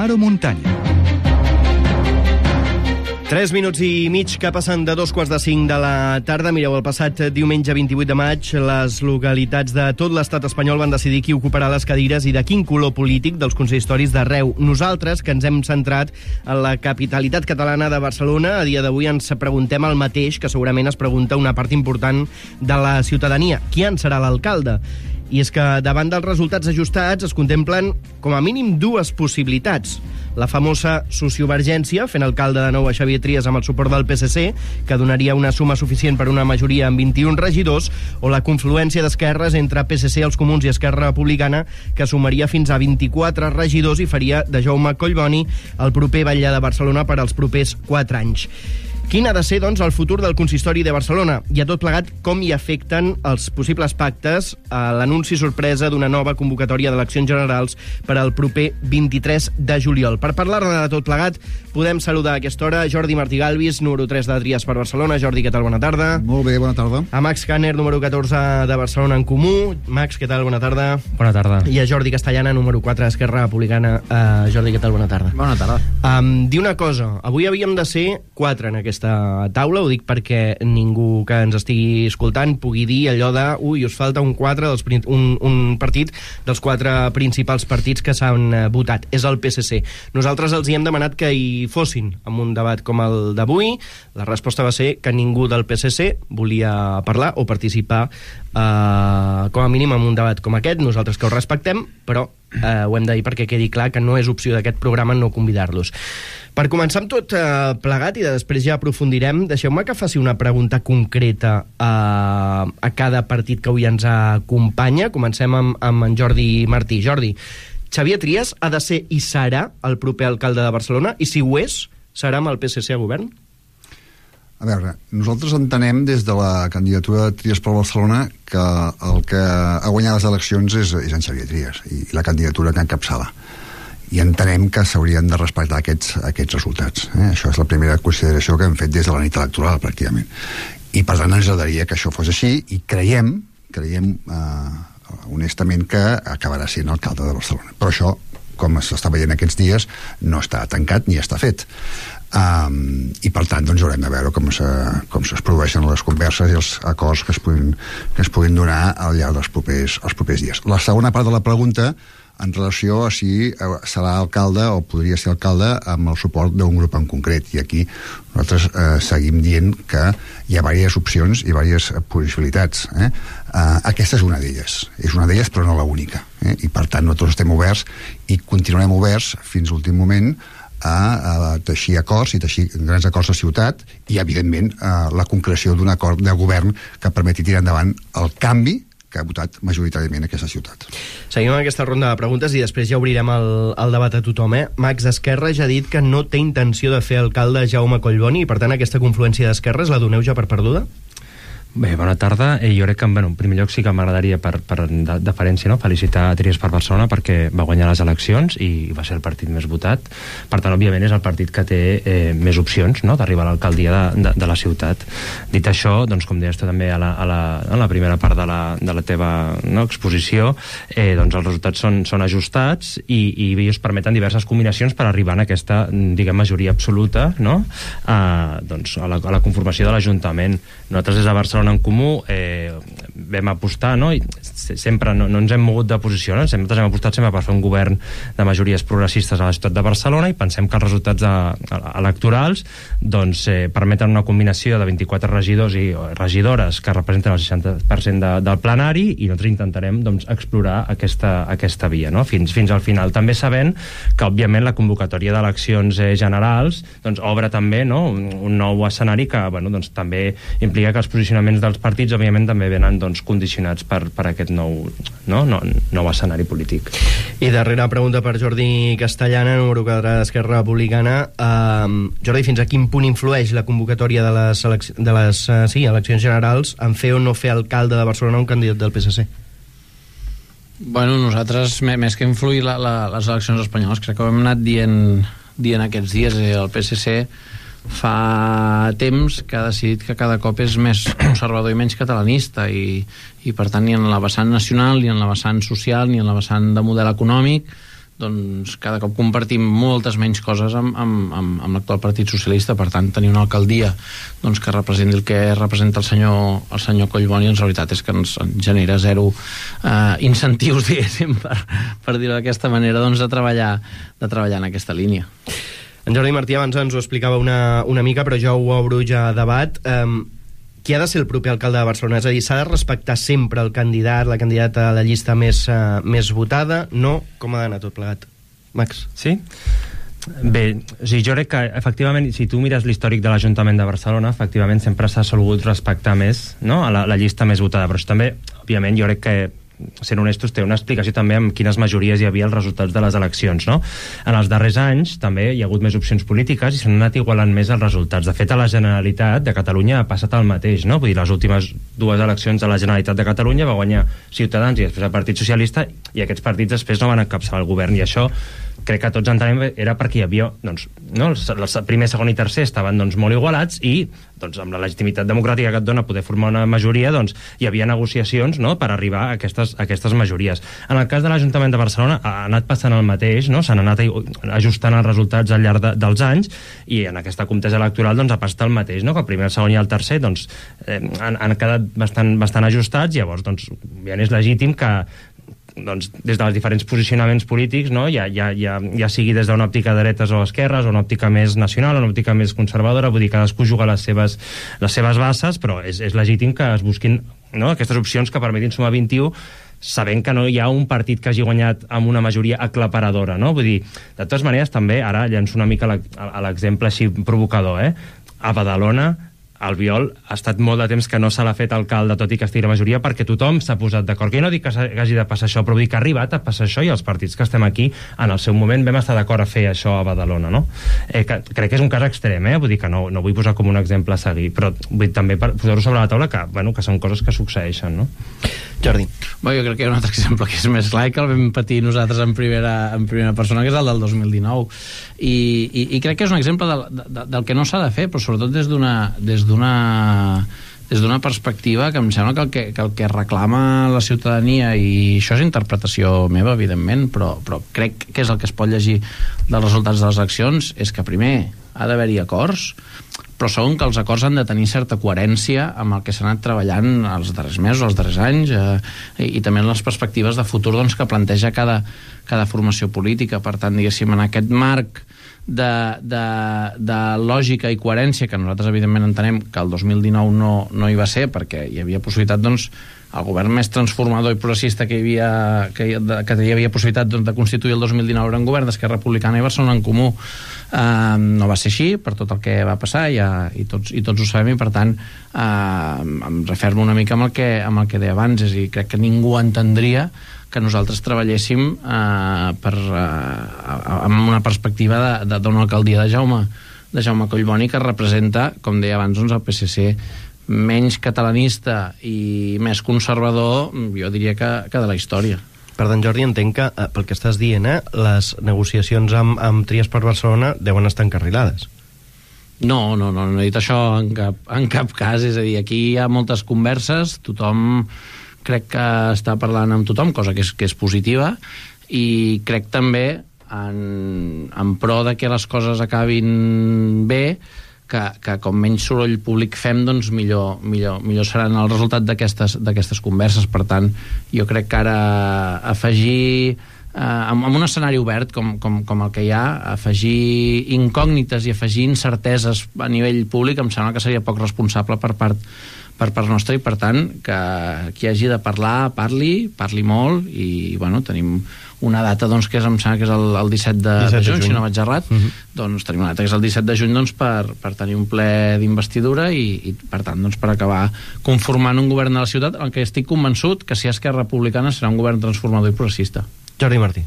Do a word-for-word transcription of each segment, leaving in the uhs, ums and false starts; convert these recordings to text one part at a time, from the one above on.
Mar o Muntanya. Tres minuts i mig que passen de dos quarts de cinc de la tarda. Mireu, el passat diumenge vint-i-vuit de maig, les localitats de tot l'estat espanyol van decidir qui ocuparà les cadires i de quin color polític dels consistoris d'arreu. Nosaltres, que ens hem centrat en la capitalitat catalana de Barcelona, a dia d'avui ens preguntem el mateix que segurament es pregunta una part important de la ciutadania. Qui en serà l'alcalde? I és que davant dels resultats ajustats es contemplen com a mínim dues possibilitats. La famosa sociovergència, fent alcalde de nou a Xavier Trias amb el suport del P S C, que donaria una suma suficient per una majoria amb vint-i-un regidors, o la confluència d'esquerres entre P S C, els Comuns i Esquerra Republicana, que sumaria fins a vint-i-quatre regidors i faria de Jaume Collboni el proper batlle de Barcelona per als propers quatre anys. Quin ha de ser, doncs, el futur del consistori de Barcelona? I a tot plegat, com hi afecten els possibles pactes a l'anunci sorpresa d'una nova convocatòria d'eleccions generals per al proper vint-i-tres de juliol. Per parlar-ne de tot plegat, podem saludar a aquesta hora Jordi Martí Galvis, número tres de Trias per Barcelona. Jordi, què tal? Bona tarda. Molt bé, bona tarda. A Max Kanner, número catorze de Barcelona en Comú. Max, què tal? Bona tarda. Bona tarda. I a Jordi Castellana, número quatre d'Esquerra Republicana. Uh, Jordi, què tal? Bona tarda. Bona tarda. Um, dir una cosa, avui havíem de ser quatre en aquesta taula, ho dic perquè ningú que ens estigui escoltant pugui dir allò de ui, us falta un, quatre dels, un, un partit dels quatre principals partits que s'han votat. És el P S C. Nosaltres els hi hem demanat que hi fossin en un debat com el d'avui. La resposta va ser que ningú del P S C volia parlar o participar eh, com a mínim en un debat com aquest. Nosaltres que ho respectem, però eh, ho hem de dir perquè quedi clar que no és opció d'aquest programa no convidar-los. Per començar amb tot eh, plegat i després ja aprofundirem, deixeu-me que faci una pregunta concreta eh, a cada partit que avui ens acompanya. Comencem amb, amb en Jordi Martí. Jordi, Xavier Trias ha de ser i serà el proper alcalde de Barcelona? I si ho és, serà amb el P S C a govern? A veure, nosaltres entenem des de la candidatura de Trias per Barcelona que el que ha guanyat les eleccions és, és en Xavier Trias i, i la candidatura que encapçala. I entenem que s'haurien de respectar aquests, aquests resultats. Eh? Això és la primera consideració que hem fet des de la nit electoral, pràcticament. I per tant ens agradaria que això fos així i creiem, creiem eh, honestament que acabarà sent alcalde de Barcelona. Però això, com s'està veient aquests dies, no està tancat ni està fet. Um, i per tant doncs haurem de veure com, se, com es produeixen les converses i els acords que es puguin, que es puguin donar al llarg dels propers, els propers dies. La segona part de la pregunta en relació a si serà alcalde o podria ser alcalde amb el suport d'un grup en concret, i aquí nosaltres eh, seguim dient que hi ha diverses opcions i diverses possibilitats. Eh? Eh, aquesta és una d'elles, és una d'elles però no l'única, eh? I per tant nosaltres estem oberts i continuarem oberts fins a l'últim moment a, a teixir acords i teixir grans acords de ciutat i evidentment a la concreció d'un acord de govern que permeti tirar endavant el canvi que ha votat majoritàriament aquesta ciutat. Seguim amb aquesta ronda de preguntes i després ja obrirem el, el debat a tothom. Eh? Max, Esquerra ja ha dit que no té intenció de fer alcalde Jaume Collboni i per tant aquesta confluència d'esquerres la doneu ja per perduda? Bé, bona tarda. Eh, jo crec que, bueno, en primer lloc sí que m'agradaria per, per de, deferència, no? felicitar Trias per Barcelona perquè va guanyar les eleccions i va ser el partit més votat. Per tant, òbviament, és el partit que té eh, més opcions, no?, d'arribar a l'alcaldia de, de, de la ciutat. Dit això, doncs, com deies tu també a la, a la, a la primera part de la, de la teva no, exposició, eh, doncs els resultats són, són ajustats i, i ells permeten diverses combinacions per arribar a aquesta, diguem, majoria absoluta, no?, a, doncs, a, la, a la conformació de l'Ajuntament. Nosaltres des de Barcelona en Comú eh, vam apostar, no? I sempre no, no ens hem mogut de posició, no? Sempre hem apostat sempre per fer un govern de majories progressistes a la ciutat de Barcelona i pensem que els resultats de, electorals doncs, eh, permeten una combinació de vint-i-quatre regidors i regidores que representen el seixanta per cent de, del plenari i nosaltres intentarem doncs, explorar aquesta, aquesta via, no? fins, fins al final. També sabent que òbviament la convocatòria d'eleccions eh, generals doncs, obre també, no? un, un nou escenari que bueno, doncs, també implica que els posicionaments dels partits, òbviament, també venen doncs, condicionats per, per aquest nou, no? No, nou escenari polític. I darrera pregunta per Jordi Castellana, número quatre d'Esquerra Republicana. Uh, Jordi, fins a quin punt influeix la convocatòria de les, de les uh, sí, eleccions generals en fer o no fer alcalde de Barcelona un candidat del P S C? Bueno, nosaltres, més que influir la, la, les eleccions espanyoles, crec que ho hem anat dient, dient aquests dies, eh, el P S C fa temps que ha decidit que cada cop és més conservador i menys catalanista i, i per tant ni en la vessant nacional, ni en la vessant social, ni en la vessant de model econòmic doncs cada cop compartim moltes menys coses amb, amb, amb, amb l'actual Partit Socialista. Per tant, tenir una alcaldia doncs, que representi el que representa el senyor, el senyor Collboni, doncs la veritat és que ens, ens genera zero eh, incentius, diguéssim, per, per dir-ho d'aquesta manera, doncs, de treballar, de treballar en aquesta línia. En Jordi Martí abans ens ho explicava una, una mica, però jo ho obro ja a debat. Um, qui ha de ser el proper alcalde de Barcelona? És a dir, s'ha de respectar sempre el candidat, la candidata a la llista més, uh, més votada? No? Com ha d'anar tot plegat? Max? Sí? Bé, o sigui, jo crec que efectivament, si tu mires l'històric de l'Ajuntament de Barcelona, efectivament sempre s'ha solgut respectar més, no?, a la, la llista més votada, però això també, òbviament, jo crec que sent honestos, té una explicació també amb quines majories hi havia els resultats de les eleccions, no? En els darrers anys també hi ha hagut més opcions polítiques i s'han anat igualant més els resultats. De fet, a la Generalitat de Catalunya ha passat el mateix, no? Vull dir, les últimes dues eleccions de la Generalitat de Catalunya va guanyar Ciutadans i després el Partit Socialista, i aquests partits després no van encapçalar el govern, i això crec que tots entenem era perquè hi havia, doncs, no, els, els primer, segon i tercer estaven doncs, molt igualats i doncs, amb la legitimitat democràtica que et dona poder formar una majoria, doncs, hi havia negociacions, no?, per arribar a aquestes, a aquestes majories. En el cas de l'Ajuntament de Barcelona ha anat passant el mateix, no?, s'han anat ajustant els resultats al llarg de, dels anys, i en aquesta contesa electoral doncs, ha passat el mateix, no?, que el primer, el segon i el tercer doncs, eh, han, han quedat bastant, bastant ajustats. Llavors doncs, ja és legítim que doncs, des dels diferents posicionaments polítics, no? ja, ja, ja, ja sigui des d'una òptica de dretes o esquerres, o una òptica més nacional, o una òptica més conservadora, vull dir, cadascú juga les seves, les seves bases, però és, és legítim que es busquin, no?, aquestes opcions que permetin sumar vint-i-u, sabent que no hi ha un partit que hagi guanyat amb una majoria aclaparadora, no? Vull dir, de totes maneres, també, ara llenço una mica a l'exemple així provocador, eh? A Badalona, Albiol ha estat molt de temps que no se l'ha fet alcalde, tot i que estigui la majoria, perquè tothom s'ha posat d'acord. Que jo no dic que hagi de passar això, però vull dir que ha arribat a passar això, i els partits que estem aquí, en el seu moment vam estar d'acord a fer això a Badalona, no? Eh, que, crec que és un cas extrem, eh? Vull dir que no, no vull posar com un exemple a seguir, però vull també posar-ho sobre la taula que, bueno, que són coses que succeeixen, no? Jordi. Bé, jo crec que hi ha un altre exemple que és més clar, que el vam patir nosaltres en primera, en primera persona, que és el del dos mil dinou. I, i, i crec que és un exemple del, de, del que no s'ha de fer, però sobretot des d'una des d'una des d'una perspectiva que em sembla que el que, que el que reclama la ciutadania, i això és interpretació meva, evidentment, però, però crec que és el que es pot llegir dels resultats de les eleccions, és que primer ha d'haver-hi acords, però segon que els acords han de tenir certa coherència amb el que s'ha anat treballant els darrers mesos, els darrers anys, eh, i, i també en les perspectives de futur doncs, que planteja cada, cada formació política. Per tant, diguéssim, en aquest marc de, de, de lògica i coherència, que nosaltres evidentment entenem que el dos mil dinou no, no hi va ser, perquè hi havia possibilitat, doncs, el govern més transformador i progressista que hi havia, que hi, que hi havia possibilitat doncs, de constituir el dos mil dinou era un govern d'Esquerra Republicana i Barcelona en Comú. Uh, no va ser així per tot el que va passar, ja, i, tots, i tots ho sabem, i per tant uh, em refermo una mica amb el que, amb el que deia abans, és a dir, crec que ningú entendria que nosaltres treballéssim uh, per, uh, amb una perspectiva de, d'una alcaldia de Jaume, de Jaume Collboni, que representa, com deia abans, doncs, el P S C menys catalanista i més conservador, jo diria que, que de la història. Per tant, Jordi, entenc que, eh, pel que estàs dient, eh, les negociacions amb, amb Trias per Barcelona deuen estar encarrilades. No, no, no, no he dit això en cap, en cap cas. És a dir, aquí hi ha moltes converses, tothom crec que està parlant amb tothom, cosa que és, que és positiva, i crec també en, en pro de que les coses acabin bé, que, que com menys soroll públic fem, doncs millor, millor, millor seran el resultat d'aquestes d'aquestes converses. Per tant, jo crec que ara afegir, eh, amb, amb un escenari obert com, com, com el que hi ha, afegir incògnites i afegir incerteses a nivell públic em sembla que seria poc responsable per part per part nostra, i per tant que qui hagi de parlar, parli, parli molt, i bueno, tenim una data doncs, que és, em sembla que és el, el disset de, disset de juny, si no vaig errat, uh-huh. Doncs tenim una data que és el disset de juny doncs, per, per tenir un ple d'investidura i, i per tant doncs, per acabar conformant un govern de la ciutat, en què estic convençut que si és Esquerra Republicana serà un govern transformador i progressista. Jordi Martí.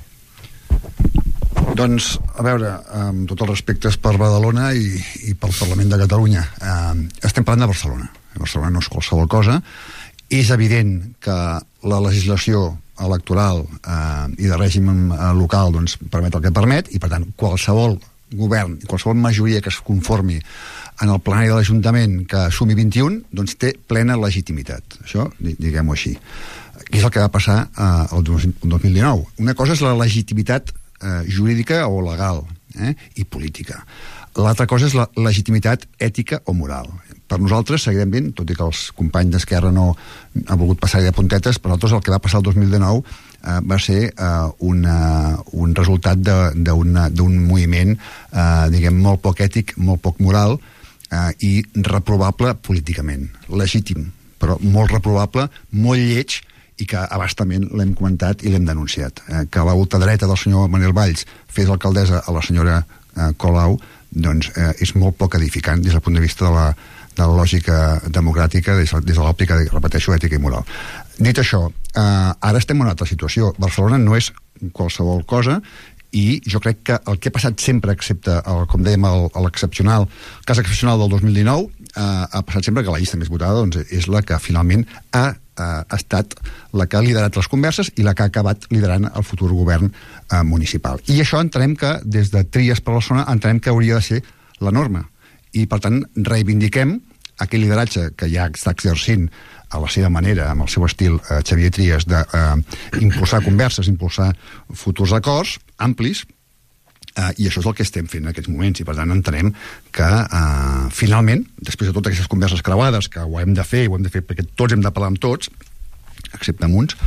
Doncs, a veure, amb tots els respectes per Badalona i, i pel Parlament de Catalunya, eh, estem parlant de Barcelona. Barcelona no és qualsevol cosa. És evident que la legislació electoral eh, i de règim eh, local doncs, permet el que permet, i per tant qualsevol govern i qualsevol majoria que es conformi en el plenari de l'Ajuntament que sumi vint-i-un, doncs té plena legitimitat. Això, diguem-ho així. Que és el que va passar eh, el dos mil dinou. Una cosa és la legitimitat eh, jurídica o legal, eh, i política. L'altra cosa és la legitimitat ètica o moral. Per nosaltres, seguirem ben, tot i que els companys d'Esquerra no han volgut passar de puntetes, per nosaltres el que va passar el dos mil dinou eh, va ser eh, una, un resultat d'un moviment, eh, diguem, molt poc ètic, molt poc moral eh, i reprovable políticament. Legítim, però molt reprovable, molt lleig, i que abastament l'hem comentat i l'hem denunciat. Eh, que la ultradreta del senyor Manel Valls fes alcaldessa a la senyora eh, Colau, doncs eh, és molt poc edificant des del punt de vista de la, de la lògica democràtica, des, des de l'òptica, repeteixo, ètica i moral. Dit això, eh, ara estem en una altra situació. Barcelona no és qualsevol cosa i jo crec que el que ha passat sempre, excepte, el, com dèiem, l'excepcional, el cas excepcional del dos mil dinou, eh, ha passat sempre que la llista més votada doncs, és la que finalment ha ha estat la que ha liderat les converses i la que ha acabat liderant el futur govern eh, municipal. I això entenem que, des de Tries per Barcelona, entenem que hauria de ser la norma. I, per tant, reivindiquem aquell lideratge que ja està exercint a la seva manera, amb el seu estil, eh, Xavier Trias, d'impulsar eh, converses, impulsar futurs acords amplis, Uh, i això és el que estem fent en aquests moments i per tant entenem que uh, finalment, després de totes aquestes converses creuades que ho hem de fer, ho hem de fer perquè tots hem de parlar amb tots, excepte amb uns,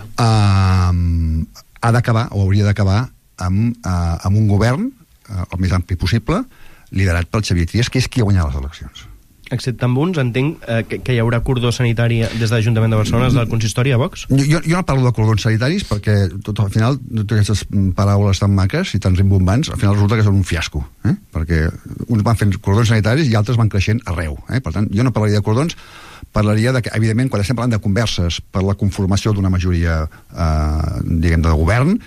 uh, ha d'acabar o hauria d'acabar amb, uh, amb un govern uh, el més ampli possible, liderat pel Xavier Trias, que és qui ha guanyat les eleccions. Excepte amb uns, entenc eh, que, que hi haurà cordó sanitari des de l'Ajuntament de Barcelona, des del consistori a Vox? Jo, jo no parlo de cordons sanitaris perquè tot, al final totes aquestes paraules tan maques i tan rimbombants al final resulta que són un fiasco, eh? Perquè uns van fent cordons sanitaris i altres van creixent arreu, eh? Per tant, jo no parlaria de cordons, parlaria de que, evidentment, quan estem parlant de converses per la conformació d'una majoria eh, diguem, de govern,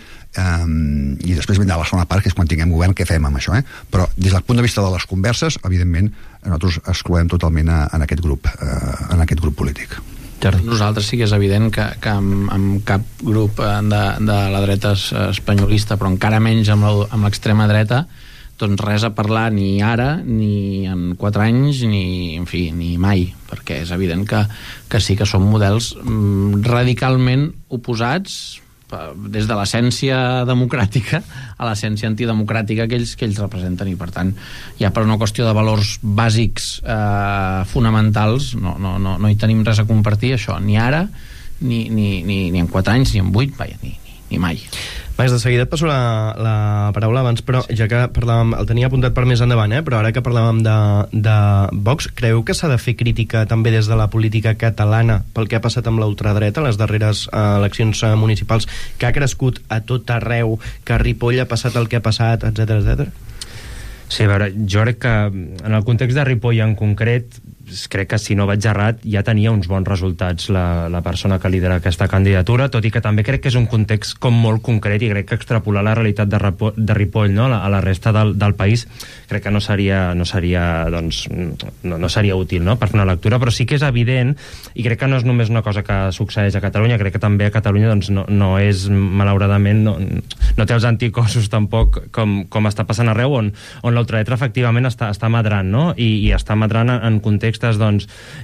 Um, i després vindrà la segona part, que és quan tinguem govern, què fem amb això, eh? Però des del punt de vista de les converses, evidentment nosaltres excloem totalment a, en aquest grup uh, en aquest grup polític. Nosaltres sí que és evident que, que amb, amb cap grup de, de la dreta espanyolista, però encara menys amb l'extrema dreta, doncs res a parlar ni ara, ni en quatre anys, ni, en fi, ni mai, perquè és evident que, que sí que són models mm, radicalment oposats des de l'essència democràtica a l'essència antidemocràtica que ells, que ells representen, i per tant ja per una qüestió de valors bàsics eh, fonamentals no, no, no, no hi tenim res a compartir, això, ni ara ni, ni, ni, ni en quatre anys, ni en vuit, vaja, ni, ni, ni mai. Vaig, de seguida et passo la, la paraula abans, però sí. Ja que parlàvem, el tenia apuntat per més endavant, eh? Però ara que parlàvem de, de Vox, creu que s'ha de fer crítica també des de la política catalana pel que ha passat amb la ultradreta, les darreres eh, eleccions eh, municipals, que ha crescut a tot arreu, que a Ripoll ha passat el que ha passat, etcètera, etcètera? Sí, a veure, jo crec que en el context de Ripoll en concret, crec que si no vaig errat ja tenia uns bons resultats la, la persona que lidera aquesta candidatura, tot i que també crec que és un context com molt concret i crec que extrapolar la realitat de, Ripoll, de Ripoll no? a, la, a la resta del, del país crec que no seria, no seria, doncs, no, no seria útil no? Per fer una lectura, però sí que és evident i crec que no és només una cosa que succeeix a Catalunya, crec que també a Catalunya doncs, no, no és, malauradament no, no té els anticossos tampoc com, com està passant arreu on, on l'ultradreta efectivament està, està madrant no? I, i està madrant en, en context doncs,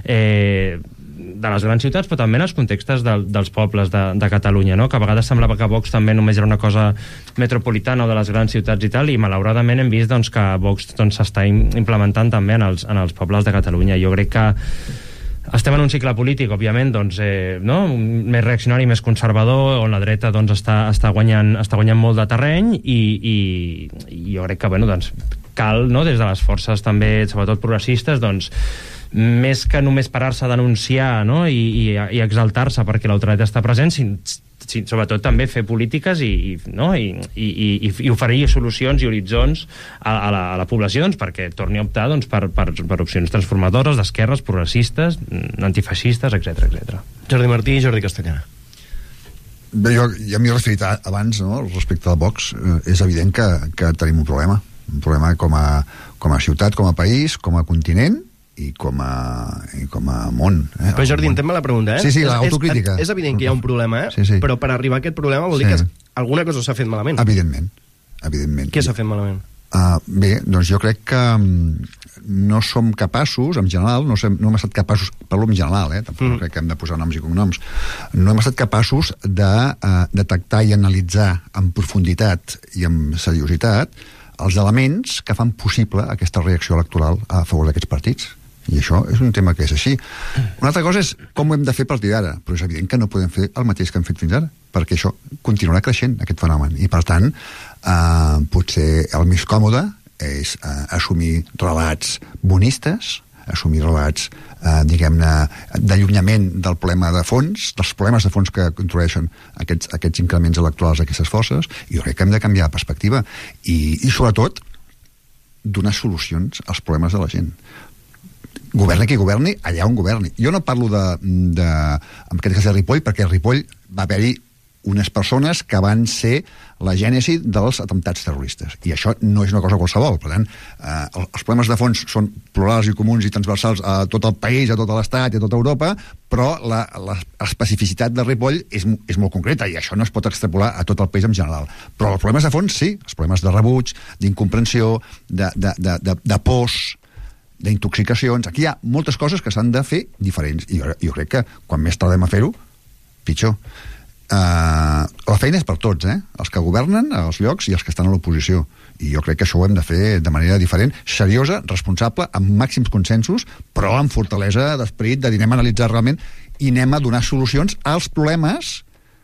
eh, de les grans ciutats, però també en els contextes de, dels pobles de, de Catalunya, no? Que a vegades semblava que Vox també només era una cosa metropolitana o de les grans ciutats i tal, i malauradament hem vist doncs, que Vox s'està doncs, implementant també en els, en els pobles de Catalunya. Jo crec que estem en un cicle polític, òbviament, doncs, eh, no? més reaccionari, més conservador, on la dreta doncs, està, està, guanyant, està guanyant molt de terreny i, i, i jo crec que bueno, doncs, cal, no? Des de les forces també, sobretot progressistes, doncs, més que només parar-se a denunciar no? I, i, i exaltar-se perquè l'ultradreta està present, si, si, sobretot també fer polítiques i, i, no? I, i, i, i oferir solucions i horitzons a, a, la, a la població doncs, perquè torni a optar doncs, per, per, per opcions transformadores d'esquerres, progressistes, antifeixistes, etcètera etcètera. Jordi Martí i Jordi Castellana. Bé, jo ja m'hi he referit abans no? Respecte al Vox, eh, és evident que, que tenim un problema un problema com a, com a ciutat, com a país, com a continent i com a, i com a món. Eh? Però Jordi, entén-me la pregunta, eh? Sí, sí, l'autocrítica. És, és evident que hi ha un problema, eh? Sí, sí. Però per arribar a aquest problema vol dir sí. que alguna cosa s'ha fet malament. Evidentment. Evidentment. Què s'ha fet malament? Uh, bé, doncs jo crec que no som capaços, en general, no, sem, no hem estat capaços, parlo en general, eh, tampoc mm. crec que hem de posar noms i cognoms, no hem estat capaços de uh, detectar i analitzar en profunditat i amb seriositat els elements que fan possible aquesta reacció electoral a favor d'aquests partits. I això és un tema que és així. Una altra cosa és com ho hem de fer a partir d'ara, però és evident que no podem fer el mateix que hem fet fins ara, perquè això continuarà creixent, aquest fenomen. I, per tant, eh, potser el més còmode és eh, assumir relats bonistes, assumir relats, eh, diguem-ne, d'allunyament del problema de fons, dels problemes de fons que introdueixen aquests, aquests increments electorals d'aquestes forces, i jo crec que hem de canviar de perspectiva. I, i sobretot, donar solucions als problemes de la gent. Governi qui governi, allà on governi. Jo no parlo de, de en aquest cas de Ripoll, perquè a Ripoll va haver-hi unes persones que van ser la gènesi dels atemptats terroristes. I això no és una cosa qualsevol. Per tant, eh, els problemes de fons són plurals i comuns i transversals a tot el país, a tot l'Estat i a tota Europa, però la, la especificitat de Ripoll és, és molt concreta i això no es pot extrapolar a tot el país en general. Però els problemes de fons, sí. Els problemes de rebuig, d'incomprensió, de, de, de, de, de pors, d'intoxicacions. Aquí hi ha moltes coses que s'han de fer diferents. I jo, jo crec que quan més tardem a fer-ho, pitjor. Uh, la feina és per tots, eh? Els que governen als llocs i els que estan a l'oposició. I jo crec que això ho hem de fer de manera diferent, seriosa, responsable, amb màxims consensos, però amb fortalesa d'esperit de dir anem a analitzar realment i anem a donar solucions als problemes,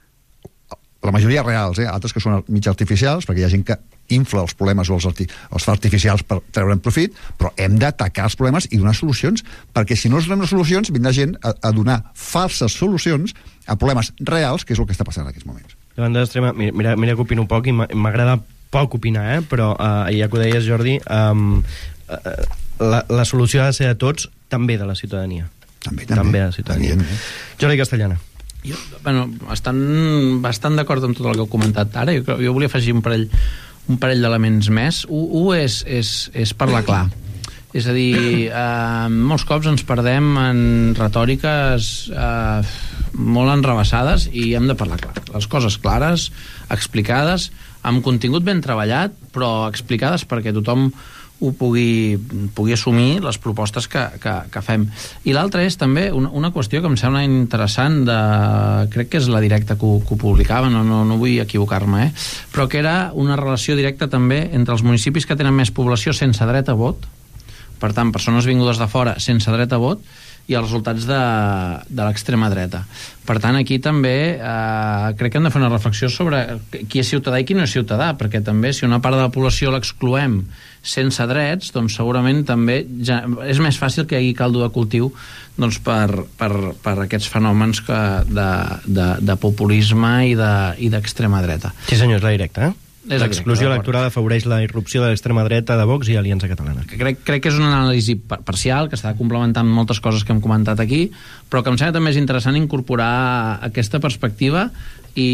la majoria reals, eh? Altres que són mig artificials, perquè hi ha gent que infla els problemes o els, arti els fa artificials per treure'n profit, però hem d'atacar els problemes i donar solucions, perquè si no es donem solucions vindrà gent a, a donar falses solucions a problemes reals, que és el que està passant en aquests moments. Davant de l'extrema, mira, mira, mira que opino poc i m'agrada poc opinar, eh? Però uh, ja que ho deies, Jordi, um, uh, la, la solució ha de ser de tots, també de la ciutadania. També, també. També de la ciutadania. Evident. Jordi Castellana. Jo, bueno, estan bastant d'acord amb tot el que heu comentat ara. Jo, jo volia afegir un parell un parell d'elements més. Un, un és, és, és parlar clar. És a dir, eh, molts cops ens perdem en retòriques eh, molt enrevessades i hem de parlar clar. Les coses clares, explicades, amb contingut ben treballat, però explicades perquè tothom ho pugui, pugui assumir les propostes que, que, que fem. I l'altra és també una, una qüestió que em sembla interessant, de, crec que és la directa que ho, que ho publicava, no, no, no vull equivocar-me, eh? Però que era una relació directa també entre els municipis que tenen més població sense dret a vot, per tant, persones vingudes de fora sense dret a vot, i els resultats de, de l'extrema dreta. Per tant, aquí també eh, crec que hem de fer una reflexió sobre qui és ciutadà i qui no és ciutadà, perquè també si una part de la població l'excloem sense drets, doncs segurament també ja és més fàcil que hi hagi caldo de cultiu doncs, per, per, per aquests fenòmens que de, de, de populisme i d'extrema de, dreta. Sí senyor, és la directa, eh? L'exclusió electoral afavoreix la irrupció de l'extrema dreta de Vox i Aliança Catalana. Crec, crec que és una anàlisi parcial, que s'ha de complementar amb moltes coses que hem comentat aquí, però que em sembla també és interessant incorporar aquesta perspectiva i,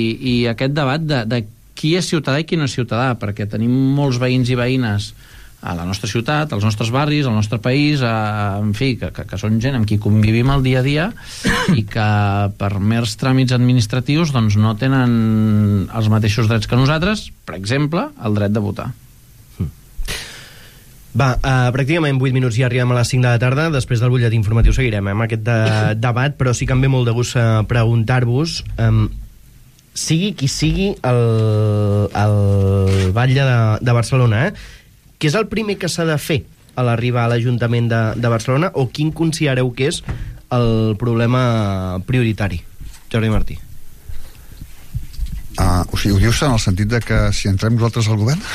i aquest debat de, de qui és ciutadà i qui no és ciutadà, perquè tenim molts veïns i veïnes a la nostra ciutat, als nostres barris, al nostre país, a, en fi, que, que, que són gent amb qui convivim el dia a dia i que per mers tràmits administratius doncs, no tenen els mateixos drets que nosaltres, per exemple, el dret de votar. Va, uh, pràcticament vuit minuts i arribem a les cinc de la tarda. Després del butlletí informatiu seguirem eh, amb aquest de, debat, però sí que em ve molt de gust uh, preguntar-vos um, sigui qui sigui el, el batlle de, de Barcelona, eh? Què és el primer que s'ha de fer a l'arribar a l'Ajuntament de, de Barcelona, o quin considereu que és el problema prioritari? Jordi Martí. Uh, o sigui, ho dius en el sentit de que si entrem nosaltres al govern?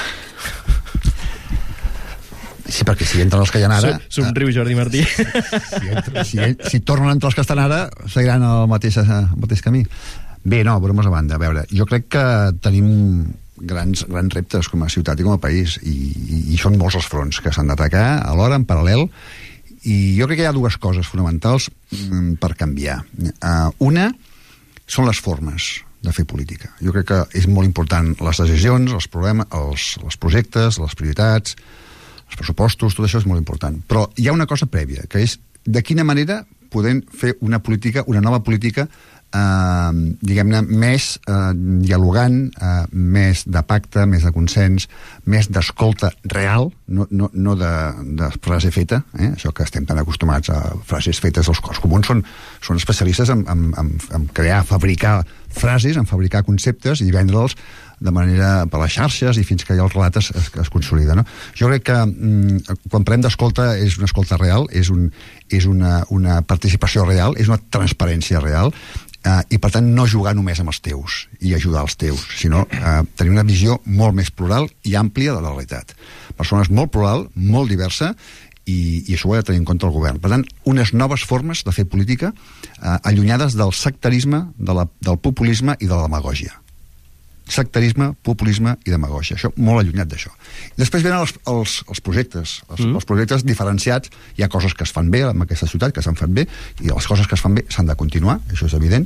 Sí, perquè si entren els que hi ha ara... Somriu, Jordi Martí. Si, entra, si, si tornen a entrar els que estan ara, seguiran el mateix, el mateix camí. Bé, no, bromes a banda. A veure, jo crec que tenim grans, grans reptes com a ciutat i com a país, i, i, i són molts els fronts que s'han d'atacar alhora, en paral·lel, i jo crec que hi ha dues coses fonamentals mm, per canviar. Uh, una són les formes de fer política. Jo crec que és molt important les decisions, els problemes, els, els projectes, les prioritats, els pressupostos, tot això és molt important. Però hi ha una cosa prèvia, que és de quina manera podem fer una política, una nova política eh, diguem-ne, més eh, dialogant, eh, més de pacte, més de consens, més d'escolta real, no, no, no de, de frase feta, eh? Això que estem tan acostumats a frases fetes. Els, els comuns són, són especialistes en, en, en, en crear, fabricar frases, en fabricar conceptes i vendre'ls de manera per les xarxes i fins que ja el relat es, es, es consolida, no? Jo crec que mm, quan parlem d'escolta és una escolta real, és, un, és una, una participació real, és una transparència real, eh, i per tant no jugar només amb els teus i ajudar els teus, sinó eh, tenir una visió molt més plural i àmplia de la realitat. Persones molt plural, molt diversa, i, i això ho ha de tenir en compte el govern. Per tant, unes noves formes de fer política eh, allunyades del sectarisme, de la, del populisme i de la demagògia. Sectarisme, populisme i demagògia. Això molt allunyat d'això. Després venen els, els, els projectes, els, mm. els projectes diferenciats. Hi ha coses que es fan bé en aquesta ciutat, que s'han fet bé, i les coses que es fan bé s'han de continuar, això és evident.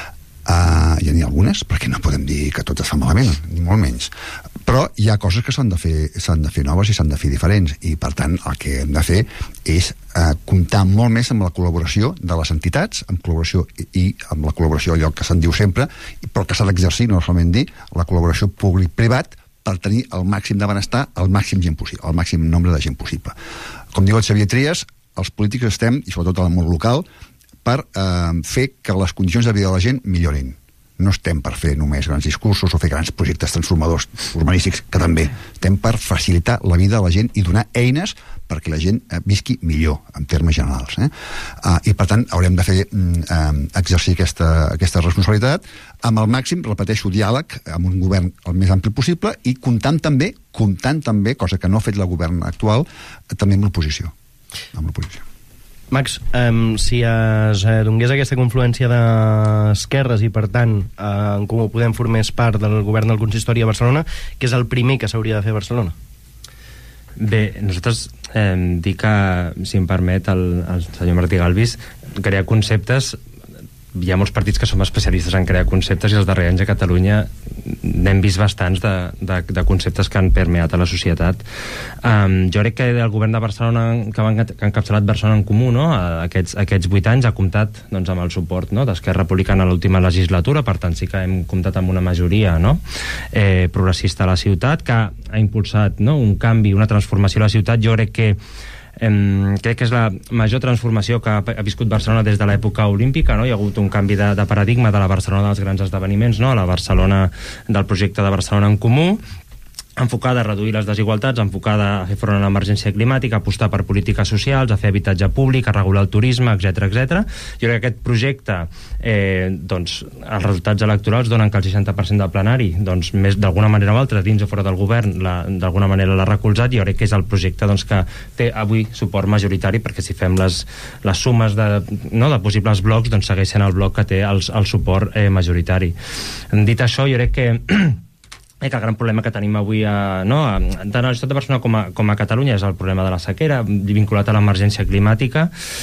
Uh, ja n'hi ha algunes, perquè no podem dir que tot es fa malament, ni molt menys. Però hi ha coses que s'han de fer, s'han de fer noves i s'han de fer diferents, i per tant el que hem de fer és uh, comptar molt més amb la col·laboració de les entitats, amb col·laboració i, i amb la col·laboració, allò que se'n diu sempre, però que s'ha d'exercir, no solament dir, la col·laboració públic-privat per tenir el màxim de benestar al màxim gent possible, al màxim nombre de gent possible. Com diu el Xavier Trias, els polítics estem, i sobretot al món local, per eh, fer que les condicions de vida de la gent millorin. No estem per fer només grans discursos o fer grans projectes transformadors urbanístics, que també. Estem per facilitar la vida de la gent i donar eines perquè la gent eh, visqui millor, en termes generals. Eh? Uh, I, per tant, haurem de fer eh, exercir aquesta, aquesta responsabilitat amb el màxim, repeteixo, diàleg amb un govern el més ampli possible i comptant també, comptant també, cosa que no ha fet el govern actual, també amb l'oposició. Amb l'oposició. Max, um, si es eh, donés aquesta confluència d'esquerres i, per tant, eh, en Comú Podem formés part del govern del consistori a Barcelona, què és el primer que s'hauria de fer a Barcelona? Bé, nosaltres eh, dic que, si em permet, el, el senyor Martí Galvis, crear conceptes. Hi ha molts partits que som especialistes en crear conceptes i els darrers anys a Catalunya n'hem vist bastants de, de, de conceptes que han permeat a la societat. Um, jo crec que el govern de Barcelona, que ha encapçalat Barcelona en Comú, no? aquests, aquests vuit anys, ha comptat doncs, amb el suport, no? d'Esquerra Republicana a l'última legislatura, per tant sí que hem comptat amb una majoria, no? eh, progressista a la ciutat, que ha impulsat, no? un canvi, una transformació a la ciutat. Jo crec que Eh, crec que és la major transformació que ha, ha viscut Barcelona des de l'època olímpica, no? Hi ha hagut un canvi de, de paradigma de la Barcelona dels grans esdeveniments, no? A la Barcelona del projecte de Barcelona en Comú, enfocada a reduir les desigualtats, enfocada a fer front a l'emergència climàtica, a apostar per polítiques socials, a fer habitatge públic, a regular el turisme, etcètera, etcètera. Jo crec que aquest projecte, eh, doncs, els resultats electorals donen que el seixanta per cent del plenari, doncs, més d'alguna manera o altra, dins o fora del govern, d'alguna manera l'ha recolzat, i jo crec que és el projecte doncs, que té avui suport majoritari, perquè si fem les, les sumes de, no, de possibles blocs, doncs segueix sent el bloc que té el, el suport eh, majoritari. Dit això, jo crec que Eh, que el gran problema que tenim avui a, no, a, tant a la ciutat de Barcelona com a, com a Catalunya és el problema de la sequera, vinculat a l'emergència climàtica,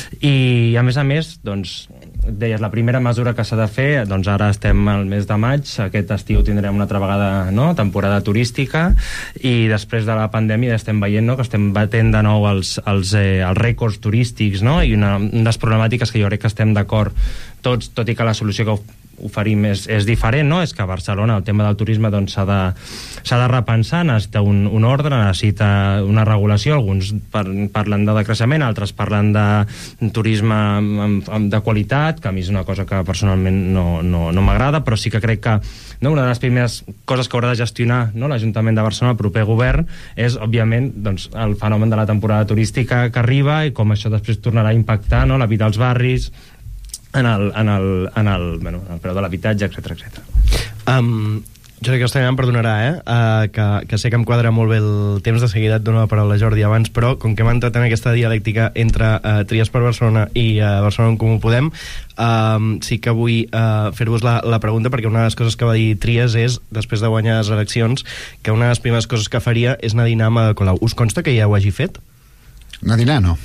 i a més a més, doncs, deies, la primera mesura que s'ha de fer, doncs ara estem al mes de maig, aquest estiu tindrem una altra vegada, no?, temporada turística, i després de la pandèmia estem veient, no?, que estem batent de nou els, els, eh, els rècords turístics, no?, i una, una de les problemàtiques que jo crec que estem d'acord tots, tot i que la solució que oferim és, és diferent, no? És que a Barcelona el tema del turisme doncs, s'ha de, s'ha de repensar, necessita un, un ordre, necessita una regulació. Alguns par, parlen de decreixement, altres parlen de turisme amb, amb, de qualitat, que a mi és una cosa que personalment no, no, no m'agrada, però sí que crec que, no, una de les primeres coses que haurà de gestionar, no, l'Ajuntament de Barcelona, el proper govern, és, òbviament, doncs, el fenomen de la temporada turística que arriba i com això després tornarà a impactar, no?, la vida als barris, en el, en el, en el, bueno, en el preu de l'habitatge, etcètera, etcètera. Um, jo crec que Esteve em perdonarà, eh? Uh, que, que sé que em quadra molt bé el temps, de seguida et dono la paraula, Jordi, abans, però com que hem entrat en aquesta dialèctica entre uh, Trias per Barcelona i uh, Barcelona en Comú Podem, uh, sí que vull uh, fer-vos la, la pregunta, perquè una de les coses que va dir Trias és, després de guanyar les eleccions, que una de les primeres coses que faria és anar a dinar amb Ada Colau. Us consta que ja ho hagi fet? Anar a dinar, no.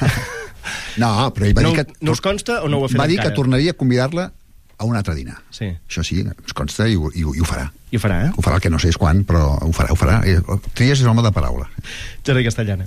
No, però ell va no, dir que... No us consta o no ho ha fet va dir encara? Que tornaria a convidar-la a un altre dinar. Sí. Això sí, ens consta i, i, i ho farà. I ho farà, eh? Ho farà, el que no sé és quan, però ho farà, ho farà. Trias és home de paraula. Jordi Castellana.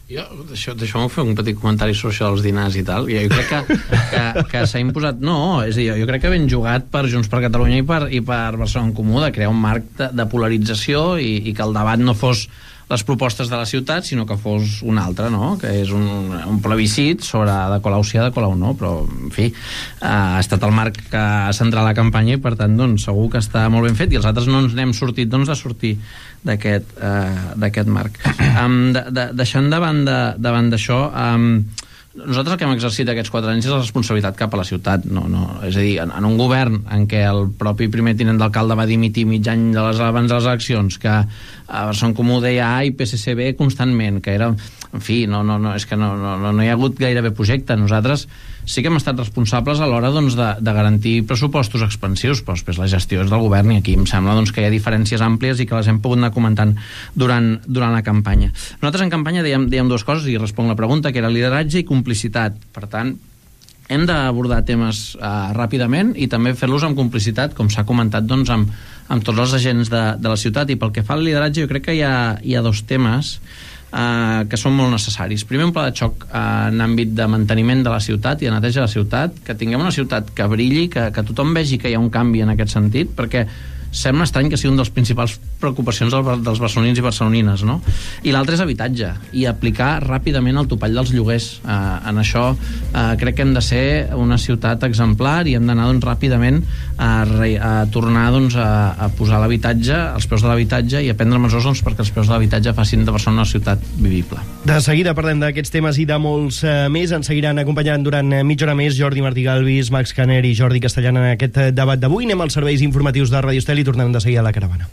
Jo, d'això, d'això m'ho fer un petit comentari sobre això dels dinars i tal. Jo, jo crec que, que, que s'ha imposat... No, és a dir, jo, jo crec que ben jugat per Junts per Catalunya i per, i per Barcelona en Comú de crear un marc de, de polarització i, i que el debat no fos les propostes de la ciutat, sinó que fos un altre, no? Que és un, un plebiscit sobre de Colau sí, de Colau no, però, en fi, ha estat el marc que ha centrat la campanya i, per tant, doncs, segur que està molt ben fet i els altres no ens n'hem sortit, doncs, de sortir d'aquest uh, d'aquest marc. Um, de, de, deixant davant d'això, um, nosaltres el que hem exercit aquests quatre anys és la responsabilitat cap a la ciutat, no, no, és a dir, en, en un govern en què el propi primer tinent d'alcalde va dimitir mig any de les, abans de les eleccions, que a Barcelona Comú deia A i P S C B constantment, que era, en fi, no, no, no, és que no, no, no hi ha hagut gairebé projecte. Nosaltres sí que hem estat responsables a l'hora, doncs, de, de garantir pressupostos expansius, però després la gestió és del govern i aquí em sembla, doncs, que hi ha diferències àmplies i que les hem pogut anar comentant durant, durant la campanya. Nosaltres en campanya dèiem, dèiem dues coses i responc la pregunta, que era lideratge i complicitat. Per tant, hem d'abordar temes uh, ràpidament i també fer-los amb complicitat, com s'ha comentat, doncs, amb, amb tots els agents de, de la ciutat. I pel que fa al lideratge, jo crec que hi ha, hi ha dos temes Uh, que són molt necessaris. Primer, un pla de xoc uh, en àmbit de manteniment de la ciutat i de neteja de la ciutat, que tinguem una ciutat que brilli, que, que tothom vegi que hi ha un canvi en aquest sentit, perquè sembla estrany que sigui una de les principals preocupacions del, dels barcelonins i barcelonines, no? I l'altre és habitatge, i aplicar ràpidament el topall dels lloguers. Uh, en això uh, crec que hem de ser una ciutat exemplar i hem d'anar, doncs, ràpidament a, a tornar, doncs, a, a posar l'habitatge, els preus de l'habitatge i a prendre mesures, doncs, perquè els preus de l'habitatge facin de Barcelona una ciutat vivible. De seguida parlem d'aquests temes i de molts uh, més. Ens seguiran acompanyant durant uh, mitja hora més Jordi Martí Galvis, Max Caner i Jordi Castellana en aquest uh, debat d'avui. Anem als serveis informatius de Radio Estel i tornem de seguida a la caravana.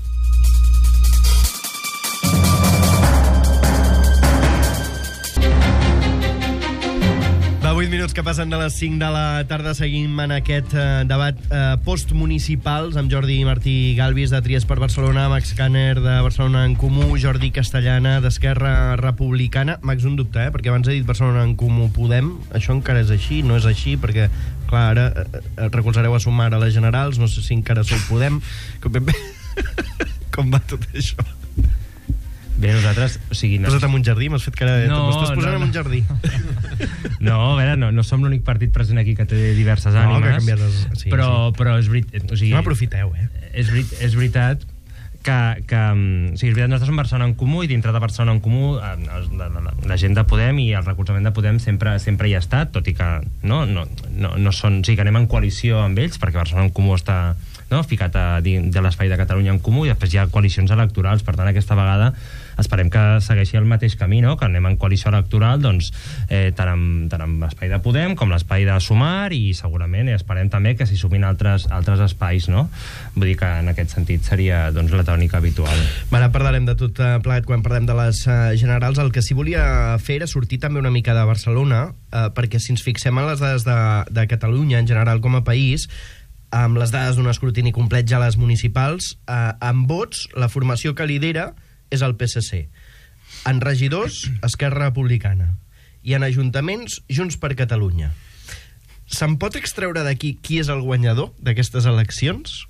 vuit minuts que passen de les cinc de la tarda. Seguim en aquest uh, debat uh, postmunicipals amb Jordi Martí Galvis de Tries per Barcelona, Max Caner de Barcelona en Comú, Jordi Castellana d'Esquerra Republicana. Max, un dubte, eh? Perquè abans he dit Barcelona en Comú Podem. Això encara és així? No és així? Perquè, clar, ara eh, recolzareu a Sumar a les generals. No sé si encara sou Podem. Com, com va tot això? Bé, nosaltres... O sigui, no... Posa't en un jardí, m'has fet cara... No, m'estàs posant no, en un jardí. No, a veure, no, no som l'únic partit present aquí que té diverses ànimes. No, que ha canviat les... Sí, però, sí. però és veritat... O sigui, no aprofiteu, eh? És, veri, és veritat que... que o sigui, és veritat, nosaltres som Barcelona en Comú i dintre de Barcelona en Comú la, la, la gent de Podem i el recolzament de Podem sempre, sempre hi ha estat, tot i que no, no, no, no són... O sigui, que anem en coalició amb ells, perquè Barcelona en Comú està... No, ficat a, de l'espai de Catalunya en Comú i després hi ha coalicions electorals, per tant aquesta vegada esperem que segueixi el mateix camí, no? Que anem en coalició electoral, doncs, eh, tant, amb, tant amb l'espai de Podem com l'espai de Sumar i segurament esperem també que s'hi sumin altres, altres espais, no? Vull dir que en aquest sentit seria, doncs, la tònica habitual. Ara parlarem de tot plegat quan parlem de les uh, generals. El que sí volia fer era sortir també una mica de Barcelona, uh, perquè si ens fixem en les dades de, de Catalunya en general com a país, amb les dades d'un escrutini complet ja a les municipals, eh, amb vots, la formació que lidera és el P S C. En regidors, Esquerra Republicana. I en ajuntaments, Junts per Catalunya. Se'n pot extreure d'aquí qui és el guanyador d'aquestes eleccions?